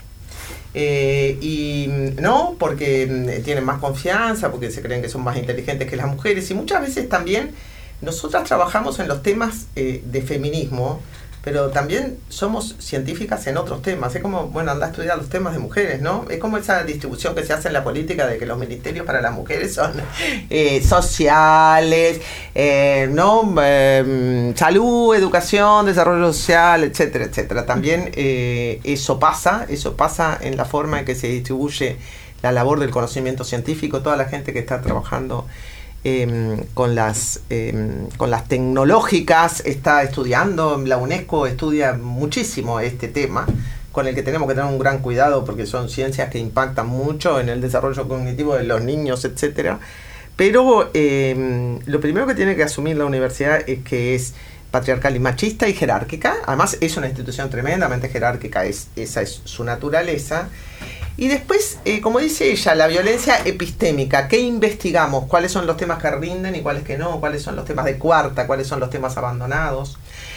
Eh, y no, porque tienen más confianza, porque se creen que son más inteligentes que las mujeres, y muchas veces también nosotras trabajamos en los temas eh, de feminismo, pero también somos científicas en otros temas. Es como, bueno, anda a estudiar los temas de mujeres, ¿no? Es como esa distribución que se hace en la política de que los ministerios para las mujeres son eh, sociales, eh, ¿no? Eh, salud, educación, desarrollo social, etcétera, etcétera. También eh, eso pasa, eso pasa en la forma en que se distribuye la labor del conocimiento científico, toda la gente que está trabajando Eh, con las eh, con las tecnológicas está estudiando. La UNESCO estudia muchísimo este tema, con el que tenemos que tener un gran cuidado porque son ciencias que impactan mucho en el desarrollo cognitivo de los niños, etcétera. Pero eh, lo primero que tiene que asumir la universidad es que es patriarcal y machista y jerárquica. Además es una institución tremendamente jerárquica, es, esa es su naturaleza. Y después, eh, como dice ella, la violencia epistémica. ¿Qué investigamos? ¿Cuáles son los temas que rinden y cuáles que no? ¿Cuáles son los temas de cuarta? ¿Cuáles son los temas abandonados?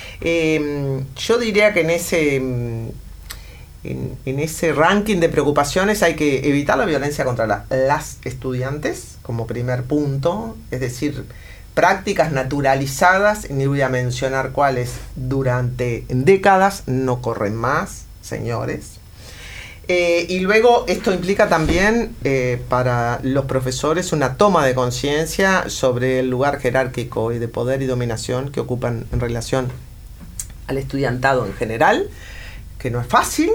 Eh, yo diría que en ese, en, en ese ranking de preocupaciones hay que evitar la violencia contra la, las estudiantes como primer punto. Es decir, prácticas naturalizadas, ni voy a mencionar cuáles, durante décadas no corren más, señores. Eh, y luego esto implica también eh, para los profesores una toma de conciencia sobre el lugar jerárquico y de poder y dominación que ocupan en relación al estudiantado en general, que no es fácil,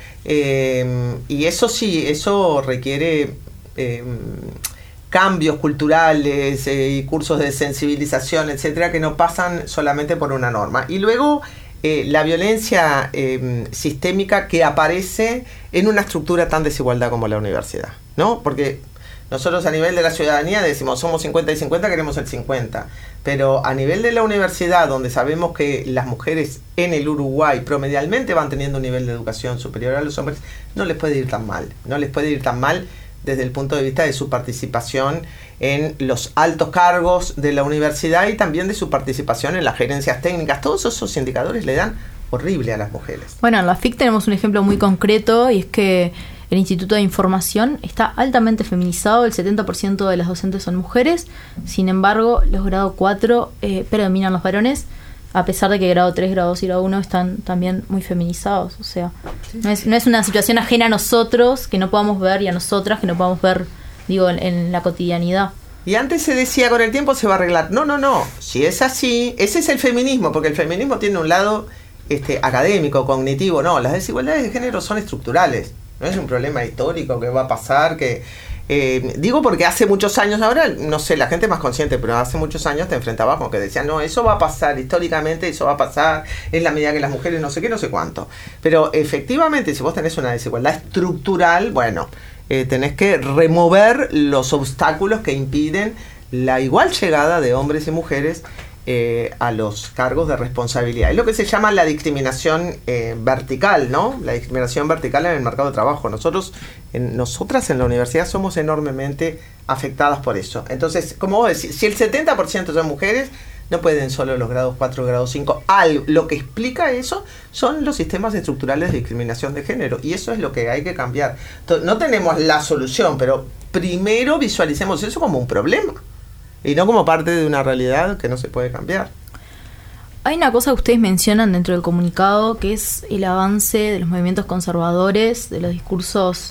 eh, y eso sí, eso requiere eh, cambios culturales eh, y cursos de sensibilización, etcétera, que no pasan solamente por una norma. Y luego Eh, la violencia eh, sistémica que aparece en una estructura tan desigualdad como la universidad, ¿no? Porque nosotros a nivel de la ciudadanía decimos somos cincuenta y cincuenta, queremos el cincuenta, pero a nivel de la universidad, donde sabemos que las mujeres en el Uruguay promedialmente van teniendo un nivel de educación superior a los hombres, no les puede ir tan mal, no les puede ir tan mal desde el punto de vista de su participación en los altos cargos de la universidad y también de su participación en las gerencias técnicas. Todos esos indicadores le dan horrible a las mujeres. Bueno, en la F I C tenemos un ejemplo muy concreto, y es que el Instituto de Información está altamente feminizado, el setenta por ciento de las docentes son mujeres, sin embargo, los grado cuatro eh, predominan los varones. a pesar de que grado tres, grado dos y grado uno están también muy feminizados. O sea, sí, no, es, no es una situación ajena a nosotros que no podamos ver y a nosotras que no podamos ver, digo, en, en la cotidianidad. Y antes se decía, con el tiempo se va a arreglar. No, no, no. Si es así, ese es el feminismo, porque el feminismo tiene un lado este, académico, cognitivo. No, las desigualdades de género son estructurales. No es un problema histórico que va a pasar, que... Eh, digo porque hace muchos años, ahora no sé, la gente es más consciente, pero hace muchos años te enfrentabas con que decían, no, eso va a pasar históricamente, eso va a pasar, es la medida que las mujeres no sé qué, no sé cuánto. Pero efectivamente, si vos tenés una desigualdad estructural, bueno, eh, tenés que remover los obstáculos que impiden la igual llegada de hombres y mujeres eh, a los cargos de responsabilidad. Es lo que se llama la discriminación eh, vertical, ¿no? La discriminación vertical en el mercado de trabajo. Nosotros, en, nosotras en la universidad somos enormemente afectadas por eso. Entonces, como vos decís, si el setenta por ciento son mujeres, no pueden solo los grados cuatro, grados cinco. Al, lo que explica eso son los sistemas estructurales de discriminación de género. Y eso es lo que hay que cambiar. Entonces, no tenemos la solución, pero primero visualicemos eso como un problema. Y no como parte de una realidad que no se puede cambiar. Hay una cosa que ustedes mencionan dentro del comunicado, que es el avance de los movimientos conservadores, de los discursos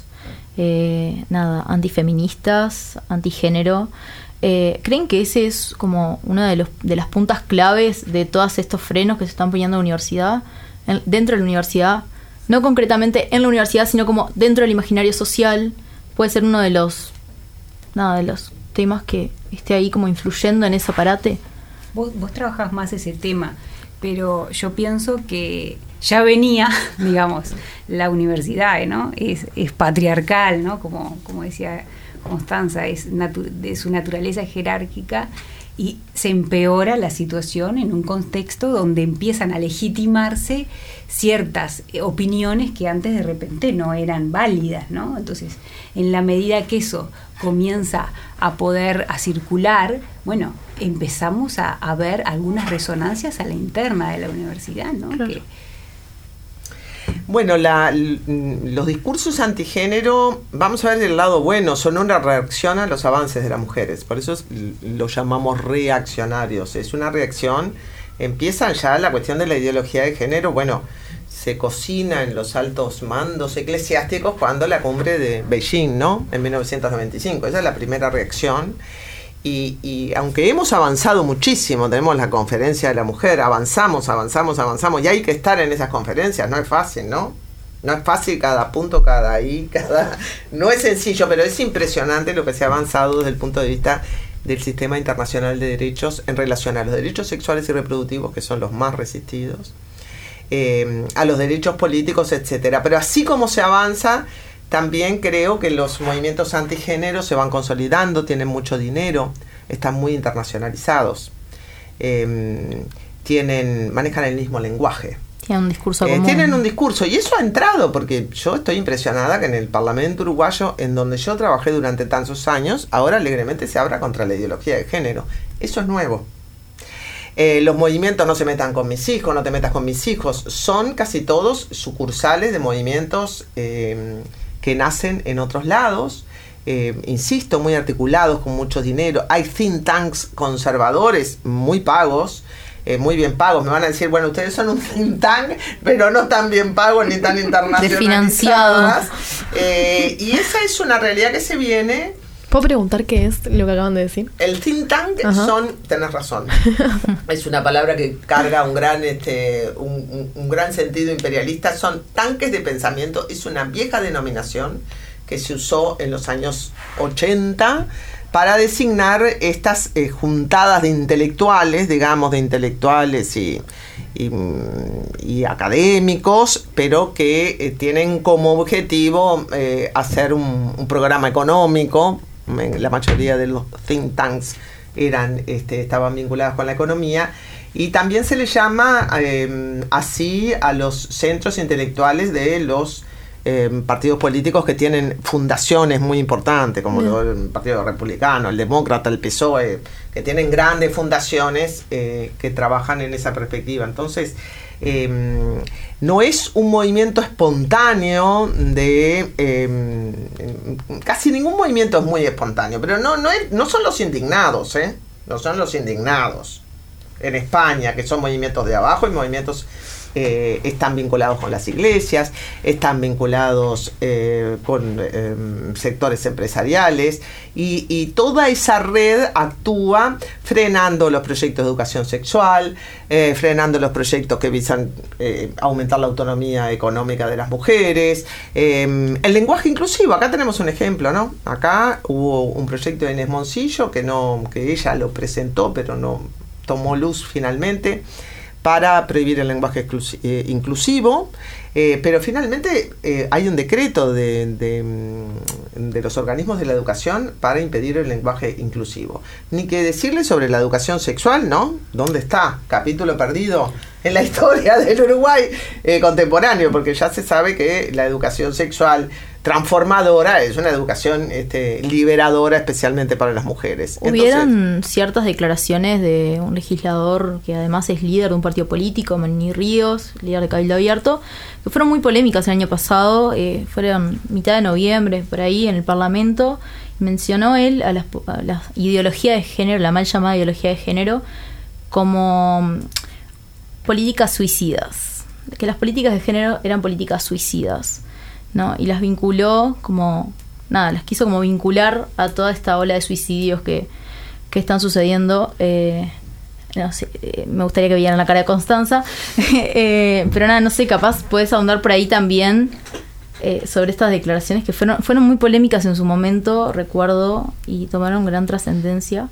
eh, nada, antifeministas, antigénero. Eh, ¿Creen que ese es como una de, los, de las puntas claves de todos estos frenos que se están poniendo en la universidad, en, dentro de la universidad? No concretamente en la universidad, sino como dentro del imaginario social. Puede ser uno de los, nada, de los temas que esté ahí como influyendo en ese aparate. Vos, vos trabajás más ese tema, pero yo pienso que ya venía, digamos, la universidad, ¿no? Es, es patriarcal, ¿no? Como, como decía Constanza, es natu- de su naturaleza jerárquica, y se empeora la situación en un contexto donde empiezan a legitimarse ciertas opiniones que antes de repente no eran válidas, ¿no? Entonces, en la medida que eso comienza a poder a circular, bueno, empezamos a, a ver algunas resonancias a la interna de la universidad, ¿no? Claro. Que, Bueno, la, los discursos antigénero, vamos a ver del lado bueno, son una reacción a los avances de las mujeres. Por eso es, lo llamamos reaccionarios. Es una reacción, empieza ya la cuestión de la ideología de género, bueno, se cocina en los altos mandos eclesiásticos cuando la cumbre de Beijing, ¿no? En mil novecientos noventa y cinco. Esa es la primera reacción. Y, y aunque hemos avanzado muchísimo, tenemos la conferencia de la mujer, avanzamos, avanzamos, avanzamos, y hay que estar en esas conferencias, no es fácil, ¿no? No es fácil cada punto, cada I, cada... No es sencillo, pero es impresionante lo que se ha avanzado desde el punto de vista del sistema internacional de derechos en relación a los derechos sexuales y reproductivos, que son los más resistidos, eh, a los derechos políticos, etcétera. Pero así como se avanza, también creo que los movimientos antigénero se van consolidando, tienen mucho dinero, están muy internacionalizados, eh, tienen, manejan el mismo lenguaje. Tienen un discurso eh, común. Tienen un discurso, y eso ha entrado, porque yo estoy impresionada que en el Parlamento uruguayo, en donde yo trabajé durante tantos años, ahora alegremente se abra contra la ideología de género. Eso es nuevo. Eh, los movimientos no se metan con mis hijos, no te metas con mis hijos, son casi todos sucursales de movimientos eh, que nacen en otros lados, eh, insisto, muy articulados, con mucho dinero. Hay think tanks conservadores muy pagos, eh, muy bien pagos. Me van a decir, bueno, ustedes son un think tank, pero no tan bien pagos ni tan internacionalizados. Eh, y esa es una realidad que se viene. ¿Puedo preguntar qué es lo que acaban de decir? El think tank Ajá. son, tenés razón, es una palabra que carga un gran, este, un, un, un gran sentido imperialista. Son tanques de pensamiento, es una vieja denominación que se usó en los años ochenta para designar estas eh, juntadas de intelectuales, digamos, de intelectuales y, y, y académicos, pero que eh, tienen como objetivo eh, hacer un, un programa económico. La mayoría de los think tanks eran, este, estaban vinculados con la economía, y también se le llama eh, así a los centros intelectuales de los eh, partidos políticos que tienen fundaciones muy importantes, como lo, el Partido Republicano, el Demócrata, el P S O E, que tienen grandes fundaciones eh, que trabajan en esa perspectiva. Entonces, Eh, no es un movimiento espontáneo de eh, casi ningún movimiento es muy espontáneo, pero no no, es, no son los indignados, ¿eh? No son los indignados. en España, que son movimientos de abajo y movimientos eh, están vinculados con las iglesias, están vinculados eh, con eh, sectores empresariales y, y toda esa red actúa frenando los proyectos de educación sexual, eh, frenando los proyectos que visan eh, aumentar la autonomía económica de las mujeres, eh, el lenguaje inclusivo. Acá tenemos un ejemplo, ¿no? Acá hubo un proyecto de Inés Moncillo que no, que ella lo presentó, pero no tomó luz finalmente, para prohibir el lenguaje exclusi- eh, inclusivo, eh, pero finalmente eh, hay un decreto de, de, de los organismos de la educación para impedir el lenguaje inclusivo. Ni que decirle sobre la educación sexual, ¿no? ¿Dónde está? Capítulo perdido en la historia del Uruguay eh, contemporáneo, porque ya se sabe que la educación sexual transformadora es una educación este, liberadora, especialmente para las mujeres. Hubieron Entonces, ciertas declaraciones de un legislador que además es líder de un partido político, Manini Ríos, líder de Cabildo Abierto, que fueron muy polémicas el año pasado, eh, fueron mitad de noviembre, por ahí, en el Parlamento. Mencionó él a, las, a la ideología de género, la mal llamada ideología de género, como políticas suicidas, que las políticas de género eran políticas suicidas, ¿no? Y las vinculó como, nada, las quiso como vincular a toda esta ola de suicidios que, que están sucediendo. Eh, no sé, eh, me gustaría que vieran la cara de Constanza, eh, pero nada, no sé, capaz puedes ahondar por ahí también eh, sobre estas declaraciones que fueron, fueron muy polémicas en su momento, recuerdo, y tomaron gran trascendencia.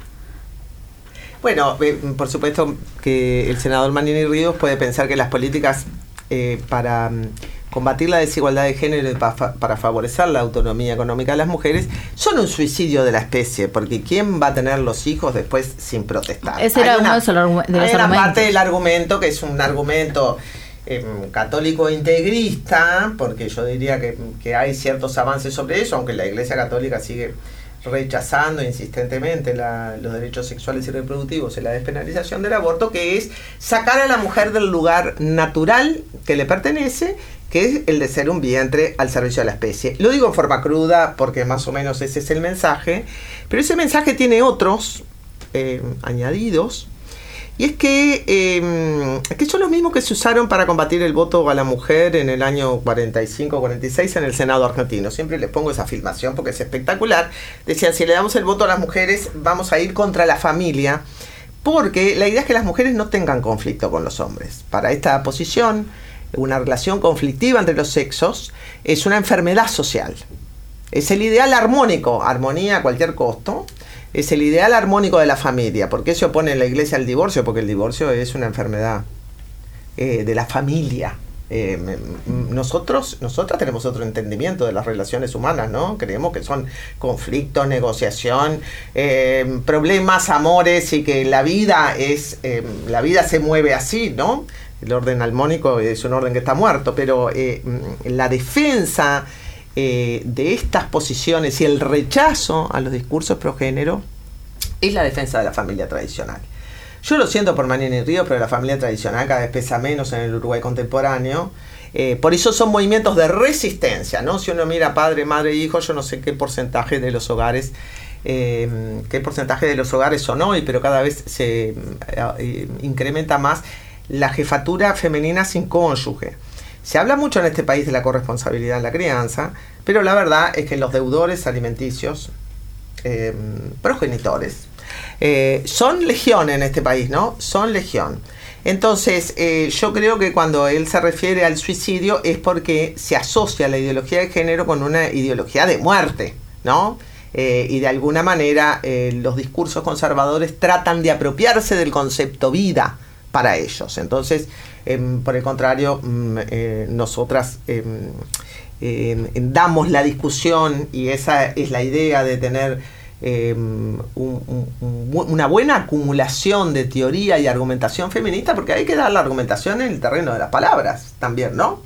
Bueno, eh, por supuesto que el senador Manini Ríos puede pensar que las políticas eh, para um, combatir la desigualdad de género y pa- para favorecer la autonomía económica de las mujeres son un suicidio de la especie, porque ¿quién va a tener los hijos después sin protestar? Ese era hay uno una, de los, argu- de los hay una argumentos. parte del argumento que es un argumento eh, católico integrista, porque yo diría que, que hay ciertos avances sobre eso, aunque la Iglesia Católica sigue rechazando insistentemente la, los derechos sexuales y reproductivos y la despenalización del aborto, que es sacar a la mujer del lugar natural que le pertenece, que es el de ser un vientre al servicio de la especie. Lo digo en forma cruda porque más o menos ese es el mensaje, pero ese mensaje tiene otros eh, añadidos, y es que, eh, que son los mismos que se usaron para combatir el voto a la mujer en el año cuarenta y cinco cuarenta y seis en el Senado argentino. Siempre les pongo esa filmación porque es espectacular. Decían, si le damos el voto a las mujeres, vamos a ir contra la familia, porque la idea es que las mujeres no tengan conflicto con los hombres. Para esta posición, una relación conflictiva entre los sexos es una enfermedad social. Es el ideal armónico, armonía a cualquier costo. Es el ideal armónico de la familia. ¿Por qué se opone la Iglesia al divorcio? Porque el divorcio es una enfermedad eh, de la familia. Eh, nosotros, nosotras tenemos otro entendimiento de las relaciones humanas, ¿no? Creemos que son conflictos, negociación, eh, problemas, amores, y que la vida es, eh, la vida se mueve así, ¿no? El orden armónico es un orden que está muerto, pero eh, la defensa Eh, de estas posiciones y el rechazo a los discursos progénero es la defensa de la familia tradicional. Yo lo siento por Manini Ríos, pero la familia tradicional cada vez pesa menos en el Uruguay contemporáneo. Eh, por eso son movimientos de resistencia, ¿no? Si uno mira padre, madre, hijo, yo no sé qué porcentaje de los hogares eh, qué porcentaje de los hogares son hoy, pero cada vez se eh, incrementa más la jefatura femenina sin cónyuge. Se habla mucho en este país de la corresponsabilidad en la crianza, pero la verdad es que los deudores alimenticios, eh, progenitores, eh, son legión en este país, ¿no? Son legión. Entonces, eh, yo creo que cuando él se refiere al suicidio es porque se asocia la ideología de género con una ideología de muerte, ¿no? Eh, y de alguna manera eh, los discursos conservadores tratan de apropiarse del concepto vida para ellos. Entonces, eh, por el contrario, eh, nosotras eh, eh, damos la discusión, y esa es la idea de tener eh, un, un, un, una buena acumulación de teoría y argumentación feminista, porque hay que dar la argumentación en el terreno de las palabras también, ¿no?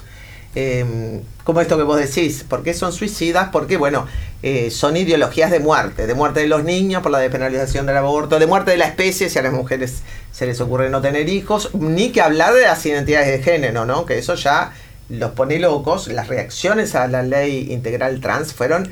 Eh, como esto que vos decís, ¿por qué son suicidas? Porque, bueno, eh, son ideologías de muerte, de muerte de los niños por la despenalización del aborto, de muerte de la especie si a las mujeres se les ocurre no tener hijos, ni que hablar de las identidades de género, ¿no? Que eso ya los pone locos. Las reacciones a la ley integral trans fueron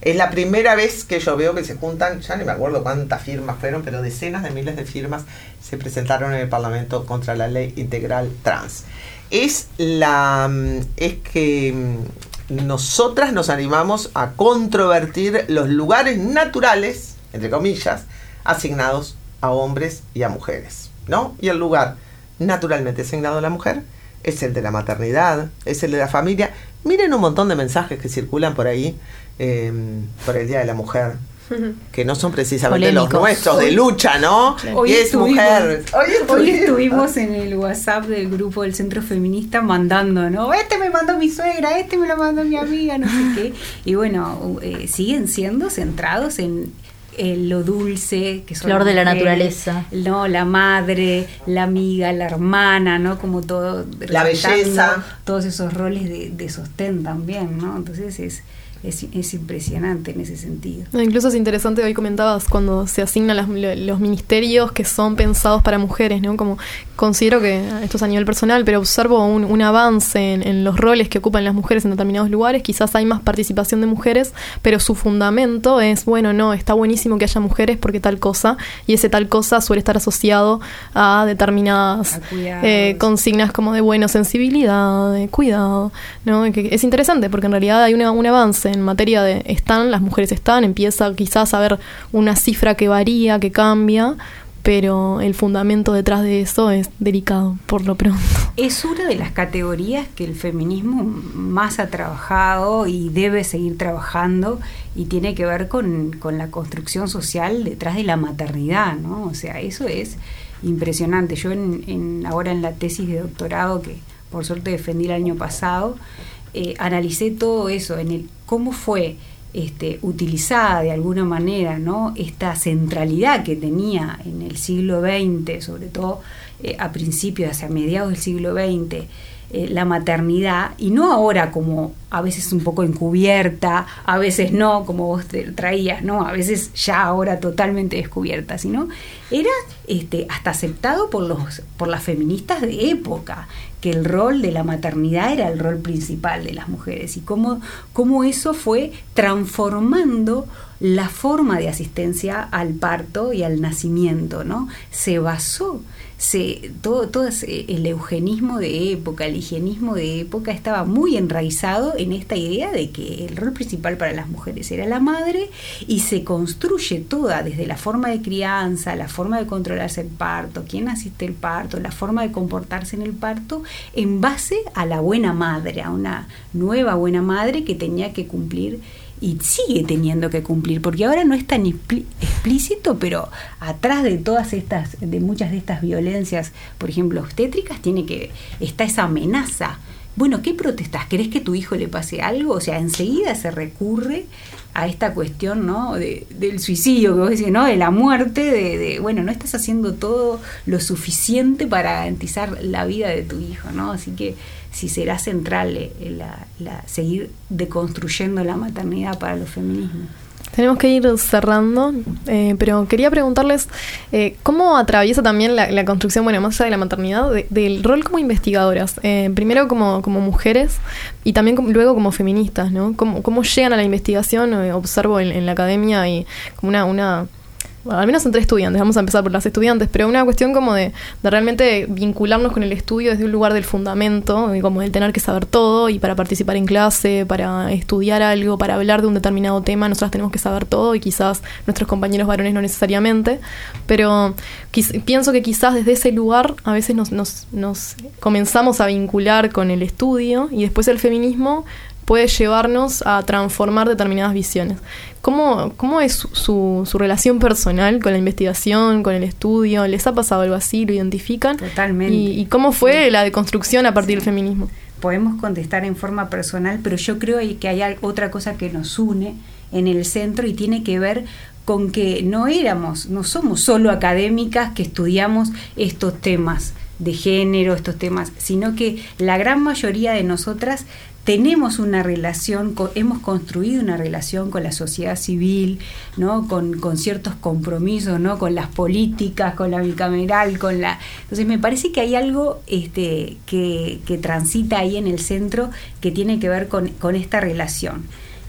Es la primera vez que yo veo que se juntan, ya no me acuerdo cuántas firmas fueron, pero decenas de miles de firmas se presentaron en el Parlamento contra la ley integral trans. Es la es que nosotras nos animamos a controvertir los lugares naturales, entre comillas, asignados a hombres y a mujeres, ¿no? Y el lugar naturalmente asignado a la mujer es el de la maternidad, es el de la familia. Miren un montón de mensajes que circulan por ahí eh, por el Día de la Mujer, que no son precisamente polémicos, los nuestros de lucha, ¿no? Hoy y es mujer. Hoy, hoy estuvimos en el WhatsApp del grupo del Centro Feminista mandando, ¿no? Este me mandó mi suegra, este me lo mandó mi amiga, no sé qué. Y bueno, eh, siguen siendo centrados en Eh, lo dulce, que son flor de la mujeres, naturaleza, no, la madre, la amiga, la hermana, ¿no? Como todo, la belleza, todos esos roles de, de sostén también, ¿no? Entonces es Es, es impresionante en ese sentido. Incluso es interesante, hoy comentabas, cuando se asignan las, los ministerios que son pensados para mujeres, ¿no? Como considero que, esto es a nivel personal, pero observo un, un avance en, en los roles que ocupan las mujeres en determinados lugares. Quizás hay más participación de mujeres, pero su fundamento es, bueno, no, está buenísimo que haya mujeres porque tal cosa, y ese tal cosa suele estar asociado a determinadas a eh, consignas como de, bueno, sensibilidad, de cuidado, ¿no? Que es interesante porque en realidad hay una, un avance en materia de están, las mujeres están, empieza quizás a haber una cifra que varía, que cambia, pero el fundamento detrás de eso es delicado, por lo pronto. Es una de las categorías que el feminismo más ha trabajado y debe seguir trabajando, y tiene que ver con, con la construcción social detrás de la maternidad, ¿no? O sea, eso es impresionante. Yo en, en ahora en la tesis de doctorado, que por suerte defendí el año pasado, eh, analicé todo eso, en el cómo fue este, utilizada de alguna manera, ¿no? Esta centralidad que tenía en el siglo veinte, sobre todo eh, a principios, hacia mediados del siglo veinte, eh, la maternidad, y no ahora como a veces un poco encubierta, a veces no, como vos te traías, ¿no? A veces ya ahora totalmente descubierta, sino era este, hasta aceptado por los por las feministas de época, que el rol de la maternidad era el rol principal de las mujeres, y cómo, cómo eso fue transformando la forma de asistencia al parto y al nacimiento, ¿no? Se basó, se, todo, todo el eugenismo de época, el higienismo de época estaba muy enraizado en esta idea de que el rol principal para las mujeres era la madre, y se construye toda, desde la forma de crianza, la forma de controlarse el parto, quién asiste el parto, la forma de comportarse en el parto, en base a la buena madre, a una nueva buena madre que tenía que cumplir y sigue teniendo que cumplir, porque ahora no es tan explícito, pero atrás de todas estas, de muchas de estas violencias, por ejemplo, obstétricas, tiene que está esa amenaza. Bueno, ¿qué protestas? ¿Querés que tu hijo le pase algo? O sea, enseguida se recurre a esta cuestión, ¿no? De, del suicidio, que vos decís, ¿no? De la muerte, de, de, bueno, no estás haciendo todo lo suficiente para garantizar la vida de tu hijo, ¿no? Así que si será central eh, la, la, seguir deconstruyendo la maternidad para los feminismos. Tenemos que ir cerrando, eh, pero quería preguntarles eh, cómo atraviesa también la, la construcción, bueno, más allá de la maternidad, de, del rol como investigadoras, eh, primero como, como mujeres y también como, luego como feministas, ¿no? ¿Cómo, cómo llegan a la investigación? Eh, observo en, en la academia y como una... una bueno, al menos entre estudiantes, vamos a empezar por las estudiantes, pero una cuestión como de, de realmente vincularnos con el estudio desde un lugar del fundamento, como del tener que saber todo, y para participar en clase, para estudiar algo, para hablar de un determinado tema, nosotras tenemos que saber todo, y quizás nuestros compañeros varones no necesariamente, pero quiz- pienso que quizás desde ese lugar a veces nos, nos, nos comenzamos a vincular con el estudio, y después el feminismo puede llevarnos a transformar determinadas visiones. ¿Cómo, cómo es su, su, su relación personal con la investigación, con el estudio? ¿Les ha pasado algo así? ¿Lo identifican? Totalmente. ¿Y, y cómo fue sí. la deconstrucción a partir sí. del feminismo? Podemos contestar en forma personal, pero yo creo que hay otra cosa que nos une en el centro, y tiene que ver con que no éramos, no somos solo académicas que estudiamos estos temas de género, estos temas, sino que la gran mayoría de nosotras tenemos una relación, con, hemos construido una relación con la sociedad civil, ¿no? Con, con ciertos compromisos, ¿no? Con las políticas, con la bicameral, con la... Entonces me parece que hay algo este, que, que transita ahí en el centro que tiene que ver con, con esta relación.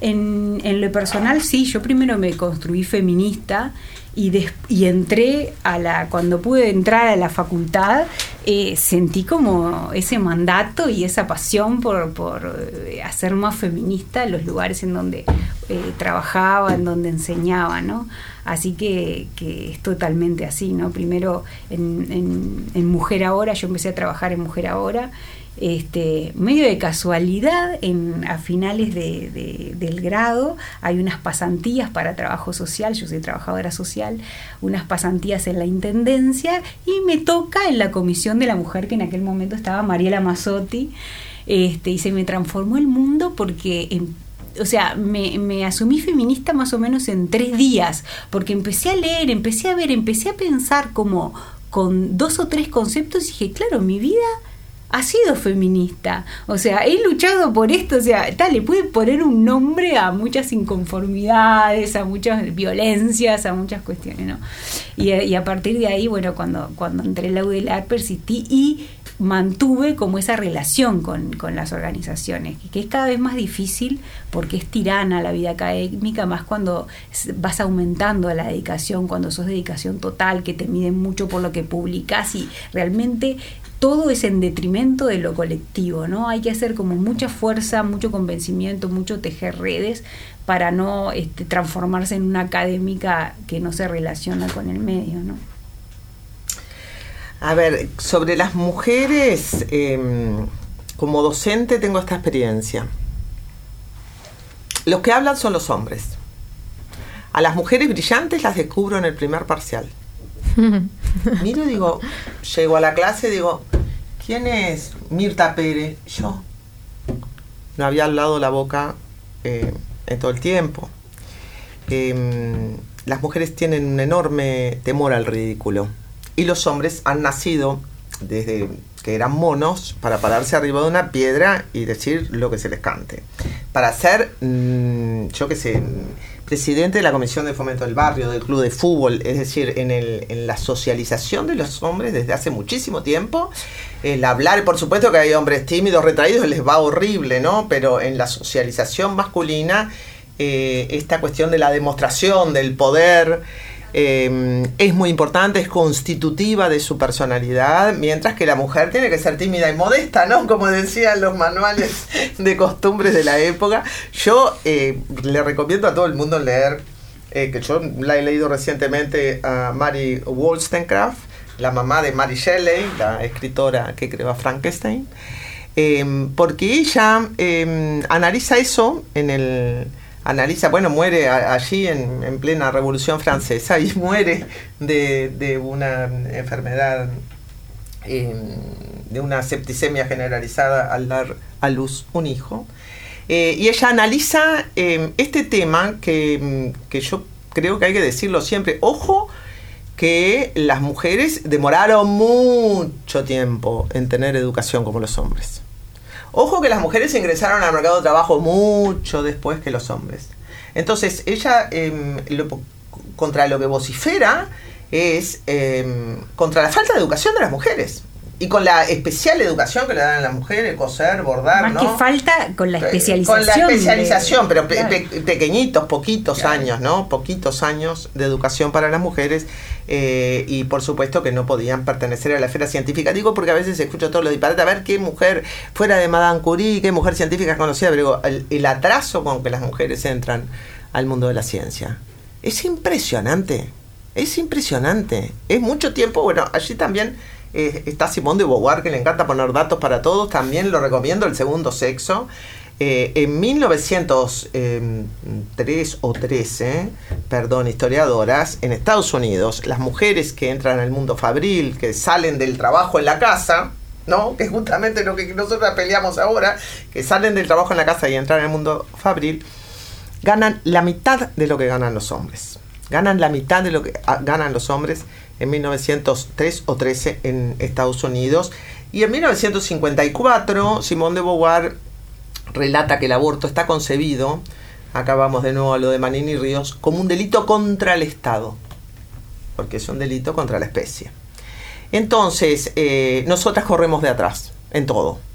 En, en lo personal, sí, yo primero me construí feminista y, des, y entré a la, cuando pude entrar a la facultad, eh, sentí como ese mandato y esa pasión por, por eh, hacer más feminista los lugares en donde eh, trabajaba, en donde enseñaba, ¿no? Así que, que es totalmente así, ¿no? Primero en, en, en Mujer Ahora, yo empecé a trabajar en Mujer Ahora, Este, medio de casualidad, en, a finales de, de, del grado hay unas pasantías para trabajo social, yo soy trabajadora social, unas pasantías en la intendencia y me toca en la comisión de la mujer, que en aquel momento estaba Mariela Mazzotti, este, y se me transformó el mundo porque en, o sea, me, me asumí feminista más o menos en tres días, porque empecé a leer, empecé a ver, empecé a pensar como con dos o tres conceptos y dije, claro, mi vida ha sido feminista, o sea, he luchado por esto, o sea, tal, le puede poner un nombre a muchas inconformidades, a muchas violencias, a muchas cuestiones, ¿no? Y, y a partir de ahí, bueno, cuando, cuando entré en la U D E L A R persistí y mantuve como esa relación con, con las organizaciones, que es cada vez más difícil porque es tirana la vida académica, más cuando vas aumentando la dedicación, cuando sos dedicación total, que te miden mucho por lo que publicás y realmente todo es en detrimento de lo colectivo, ¿no? Hay que hacer como mucha fuerza, mucho convencimiento, mucho tejer redes para no este, transformarse en una académica que no se relaciona con el medio, ¿no? A ver, sobre las mujeres, eh, como docente tengo esta experiencia. Los que hablan son los hombres. A las mujeres brillantes las descubro en el primer parcial. Miro y digo, llego a la clase y digo, ¿quién es Mirta Pérez? Yo. No había hablado la boca eh, en todo el tiempo. Eh, las mujeres tienen un enorme temor al ridículo. Y los hombres han nacido desde que eran monos para pararse arriba de una piedra y decir lo que se les cante. Para ser, mmm, yo qué sé, presidente de la Comisión de Fomento del Barrio, del Club de Fútbol, es decir, en, el, en la socialización de los hombres desde hace muchísimo tiempo, el hablar, por supuesto que hay hombres tímidos, retraídos, les va horrible, ¿no? Pero en la socialización masculina, eh, esta cuestión de la demostración del poder eh, es muy importante, es constitutiva de su personalidad, mientras que la mujer tiene que ser tímida y modesta, ¿no? Como decían los manuales de costumbres de la época. Yo eh, le recomiendo a todo el mundo leer, eh, que yo la he leído recientemente, a Mary Wollstonecraft, la mamá de Mary Shelley, la escritora que creó a Frankenstein, eh, porque ella eh, analiza eso en el... Analiza, bueno, muere a, allí en, en plena Revolución Francesa y muere de, de una enfermedad, eh, de una septicemia generalizada al dar a luz un hijo. Eh, y ella analiza eh, este tema que, que yo creo que hay que decirlo siempre. Ojo, que las mujeres demoraron mucho tiempo en tener educación como los hombres. Ojo que las mujeres ingresaron al mercado de trabajo mucho después que los hombres. Entonces, ella, eh, lo, contra lo que vocifera, es eh, contra la falta de educación de las mujeres. Y con la especial educación que le dan a las mujeres, coser, bordar, Más ¿no? que falta con la especialización. Con la especialización, de, pero pe, claro. pe, pequeñitos, poquitos claro. años, ¿no? Poquitos años de educación para las mujeres. Eh, y por supuesto que no podían pertenecer a la esfera científica. Digo porque a veces escucho todo lo disparate, a ver qué mujer fuera de Madame Curie, qué mujer científica es conocida, pero digo, el, el atraso con que las mujeres entran al mundo de la ciencia es impresionante, es impresionante. Es mucho tiempo, bueno, allí también eh, está Simone de Beauvoir, que le encanta poner datos para todos, también lo recomiendo, El segundo sexo. Eh, en mil novecientos tres o trece, perdón, historiadoras, en Estados Unidos, las mujeres que entran al mundo fabril, que salen del trabajo en la casa, ¿no? Que es justamente lo que nosotros peleamos ahora, que salen del trabajo en la casa y entran al mundo fabril, ganan la mitad de lo que ganan los hombres. Ganan la mitad de lo que ah, ganan los hombres en mil novecientos tres o trece en Estados Unidos. Y en mil novecientos cincuenta y cuatro, Simone de Beauvoir relata que el aborto está concebido, acá vamos de nuevo a lo de Manini Ríos, como un delito contra el Estado, porque es un delito contra la especie. Entonces, eh, nosotras corremos de atrás, en todo.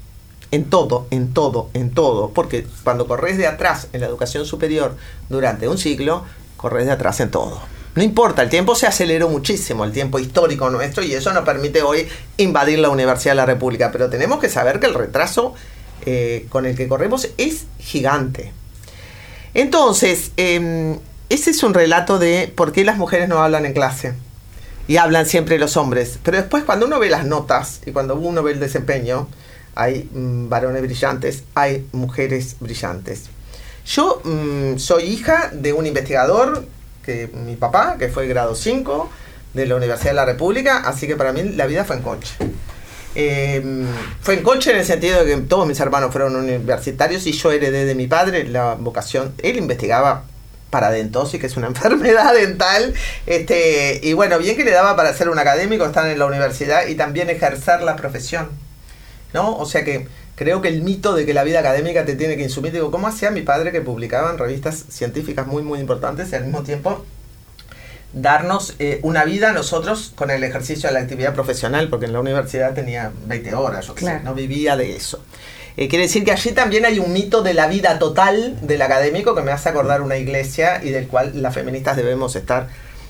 en todo, en todo, en todo, porque cuando corres de atrás en la educación superior durante un siglo, corres de atrás en todo. No importa, el tiempo se aceleró muchísimo, el tiempo histórico nuestro, y eso nos permite hoy invadir la Universidad de la República, pero tenemos que saber que el retraso eh, con el que corremos es gigante. Entonces, eh, ese es un relato de por qué las mujeres no hablan en clase y hablan siempre los hombres, pero después cuando uno ve las notas y cuando uno ve el desempeño, hay mmm, varones brillantes, hay mujeres brillantes. Yo mmm, soy hija de un investigador, que mi papá, que fue grado cinco de la Universidad de la República, así que para mí la vida fue en coche. Eh, fue en coche en el sentido de que todos mis hermanos fueron universitarios y yo heredé de mi padre la vocación. Él investigaba paradontosis, que es una enfermedad dental, este, y bueno, bien que le daba para ser un académico, estar en la universidad y también ejercer la profesión, ¿no? O sea que creo que el mito de que la vida académica te tiene que insumir, digo, ¿cómo hacía mi padre que publicaba en revistas científicas muy muy importantes y al mismo tiempo darnos eh, una vida a nosotros con el ejercicio de la actividad profesional? Porque en la universidad tenía veinte horas, yo claro. sé, no vivía de eso. Eh, quiere decir que allí también hay un mito de la vida total del académico que me hace acordar una iglesia y del cual las feministas debemos estar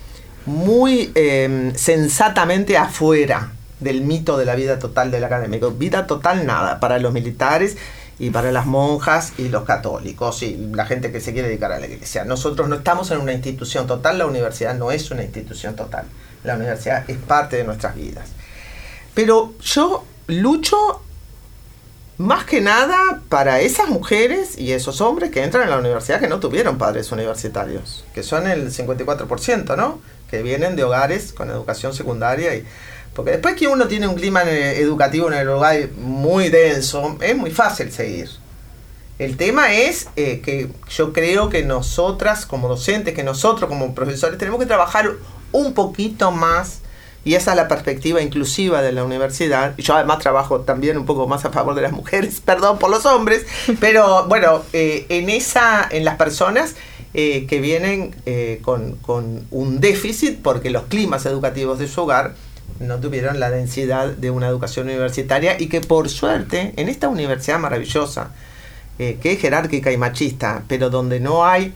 muy eh, sensatamente afuera del mito de la vida total del académico. Vida total nada, para los militares y para las monjas y los católicos y la gente que se quiere dedicar a la iglesia. Nosotros no estamos en una institución total, la universidad no es una institución total. La universidad es parte de nuestras vidas. Pero yo lucho más que nada para esas mujeres y esos hombres que entran en la universidad que no tuvieron padres universitarios, que son el cincuenta y cuatro por ciento, ¿no? Que vienen de hogares con educación secundaria y porque después que uno tiene un clima educativo en el hogar muy denso, es muy fácil seguir. El tema es eh, que yo creo que nosotras como docentes, que nosotros como profesores tenemos que trabajar un poquito más, y esa es la perspectiva inclusiva de la universidad. Yo además trabajo también un poco más a favor de las mujeres, perdón por los hombres, pero bueno, eh, en esa, en las personas eh, que vienen eh, con, con un déficit porque los climas educativos de su hogar no tuvieron la densidad de una educación universitaria y que por suerte en esta universidad maravillosa, eh, que es jerárquica y machista, pero donde no hay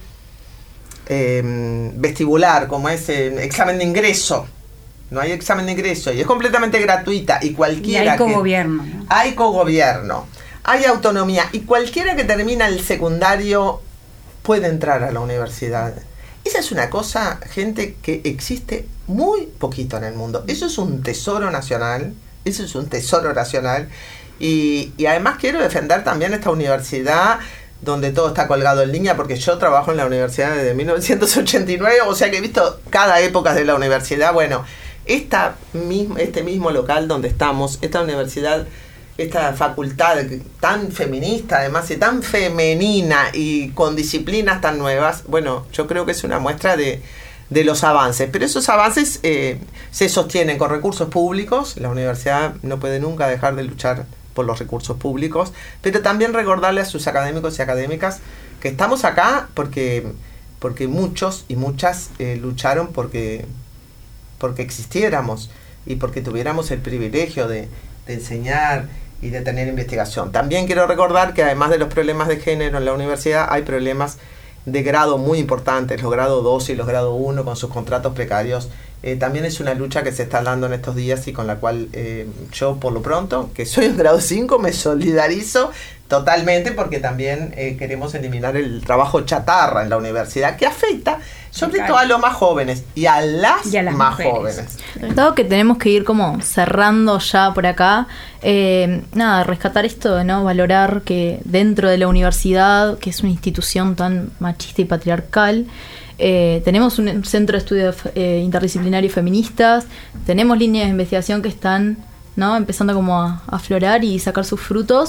eh, vestibular, como es el examen de ingreso, no hay examen de ingreso y es completamente gratuita y cualquiera... Y hay cogobierno. Que, ¿no? Hay cogobierno, hay autonomía y cualquiera que termina el secundario puede entrar a la universidad. Esa es una cosa, gente, que existe muy poquito en el mundo. Eso es un tesoro nacional, eso es un tesoro nacional. Y, y además quiero defender también esta universidad donde todo está colgado en línea, porque yo trabajo en la universidad desde mil novecientos ochenta y nueve, o sea que he visto cada época de la universidad. Bueno, esta misma, este mismo local donde estamos, esta universidad, esta facultad tan feminista además y tan femenina y con disciplinas tan nuevas, bueno, yo creo que es una muestra de, de los avances, pero esos avances eh, se sostienen con recursos públicos. La universidad no puede nunca dejar de luchar por los recursos públicos, pero también recordarle a sus académicos y académicas que estamos acá porque, porque muchos y muchas eh, lucharon porque, porque existiéramos y porque tuviéramos el privilegio de, de enseñar y de tener investigación. También quiero recordar que además de los problemas de género en la universidad, hay problemas de grado muy importantes, los grado dos y los grado uno con sus contratos precarios. Eh, también es una lucha que se está dando en estos días y con la cual eh, yo por lo pronto, que soy en grado cinco, me solidarizo totalmente porque también eh, queremos eliminar el trabajo chatarra en la universidad que afecta sobre todo a los más jóvenes y a las, y a las más mujeres. Jóvenes. Dado que tenemos que ir como cerrando ya por acá, eh, nada, rescatar esto, ¿no? Valorar que dentro de la universidad, que es una institución tan machista y patriarcal, eh, tenemos un centro de estudios eh, interdisciplinarios feministas, tenemos líneas de investigación que están, ¿no? Empezando como a, a aflorar y sacar sus frutos,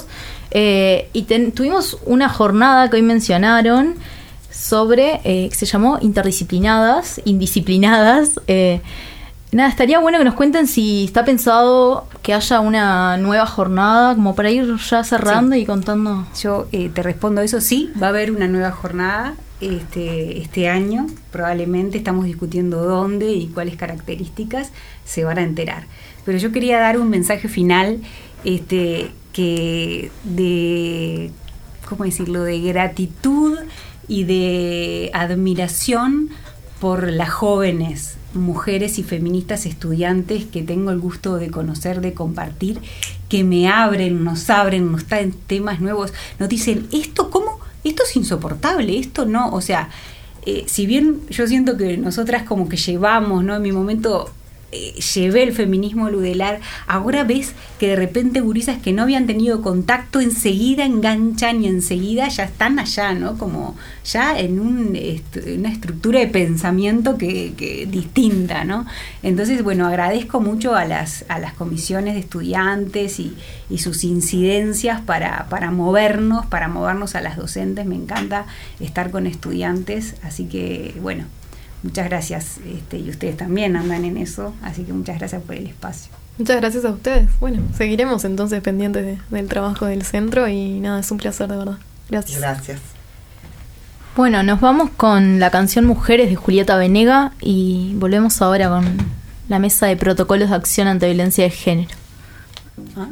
eh, y ten, tuvimos una jornada que hoy mencionaron sobre, eh, que se llamó Interdisciplinadas, Indisciplinadas. Eh, nada, estaría bueno que nos cuenten si está pensado que haya una nueva jornada, como para ir ya cerrando sí. y contando. Yo eh, te respondo eso, sí, va a haber una nueva jornada este, este año, probablemente estamos discutiendo dónde y cuáles características, se van a enterar. Pero yo quería dar un mensaje final, este, que de, ¿cómo decirlo?, de gratitud y de admiración por las jóvenes mujeres y feministas estudiantes que tengo el gusto de conocer, de compartir, que me abren, nos abren, nos traen temas nuevos, nos dicen, esto, ¿cómo? Esto es insoportable, esto no, o sea, eh, si bien yo siento que nosotras como que llevamos, ¿no?, en mi momento eh, llevé el feminismo ludelar, ahora ves que de repente gurisas que no habían tenido contacto enseguida enganchan y enseguida ya están allá, ¿no?, como ya en un, est- una estructura de pensamiento que, que distinta, ¿no? Entonces, bueno, agradezco mucho a las, a las comisiones de estudiantes y, y sus incidencias para, para movernos, para movernos a las docentes. Me encanta estar con estudiantes, así que, bueno, muchas gracias, este, y ustedes también andan en eso, así que muchas gracias por el espacio. Muchas gracias a ustedes. Bueno, seguiremos entonces pendientes de, del trabajo del centro y nada, es un placer de verdad. Gracias. Gracias. Bueno, nos vamos con la canción Mujeres de Julieta Venega y volvemos ahora con la mesa de protocolos de acción ante violencia de género. ¿Ah?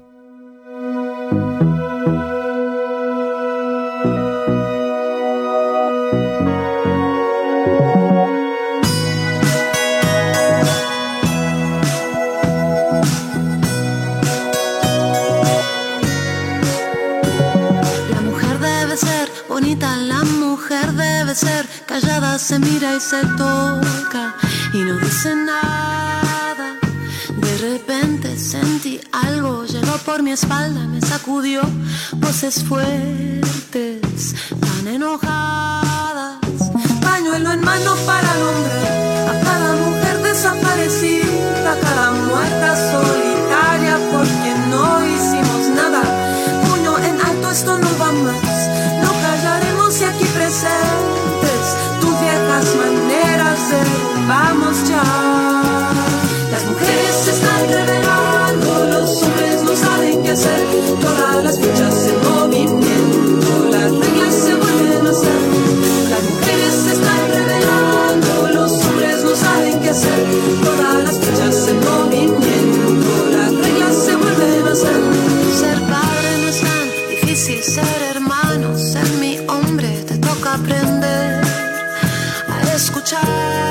Ser callada, se mira y se toca y no dice nada. De repente sentí algo, llegó por mi espalda, me sacudió, voces fuertes, tan enojadas. Pañuelo en mano para nombrar a cada mujer desaparecida, a cada muerta solitaria porque no hicimos nada. Puño en alto, esto no va más, no callaremos y aquí presente tus viejas maneras de vamos ya. Las mujeres se están revelando, los hombres no saben qué hacer, todas las fichas en movimiento, las reglas se vuelven a hacer. Las mujeres se están revelando, los hombres no saben qué hacer, todas las fichas en movimiento, las reglas se vuelven a hacer. Ser padre no es tan difícil, ser hermano, ser mi hombre, te toca aprender escucharnos.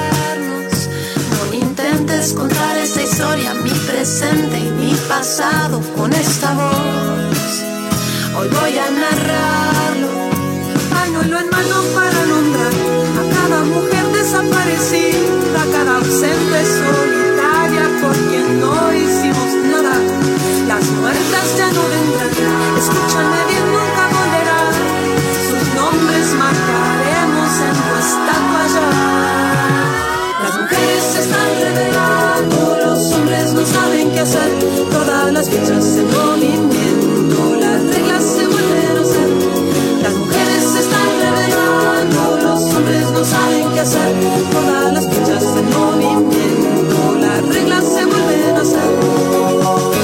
No intentes contar esta historia, mi presente y mi pasado con esta voz. Hoy voy a narrarlo. Pañuelo en mano para nombrar a cada mujer desaparecida, a cada ausente solitaria por quien no hicimos nada. Las muertas ya no vendrán, escúchame bien, nunca volverán. Sus nombres marcaremos en tu estatua ya. Las mujeres se están revelando, los hombres no saben qué hacer, todas las fichas en movimiento, las reglas se vuelven a hacer. Las mujeres se están revelando, los hombres no saben qué hacer, todas las fichas en movimiento, las reglas se vuelven a hacer.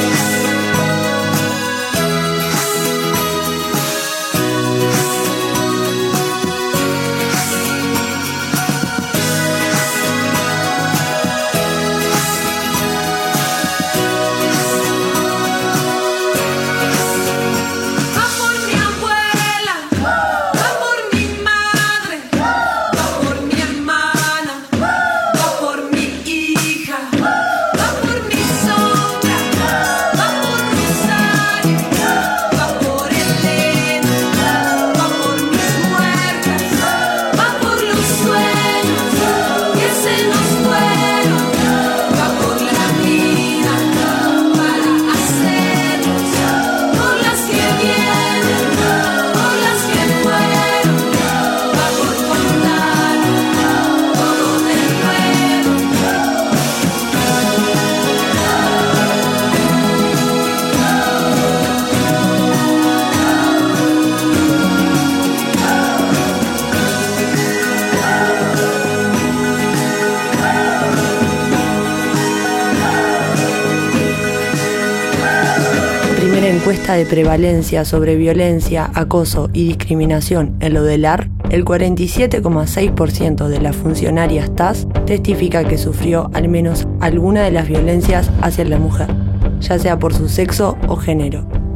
Encuesta de prevalencia sobre violencia, acoso y discriminación en Ludelar, el cuarenta y siete coma seis por ciento de las funcionarias T A S testifica que sufrió al menos alguna de las violencias hacia la mujer, ya sea por su sexo o género.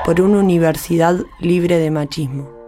por una universidad libre de machismo.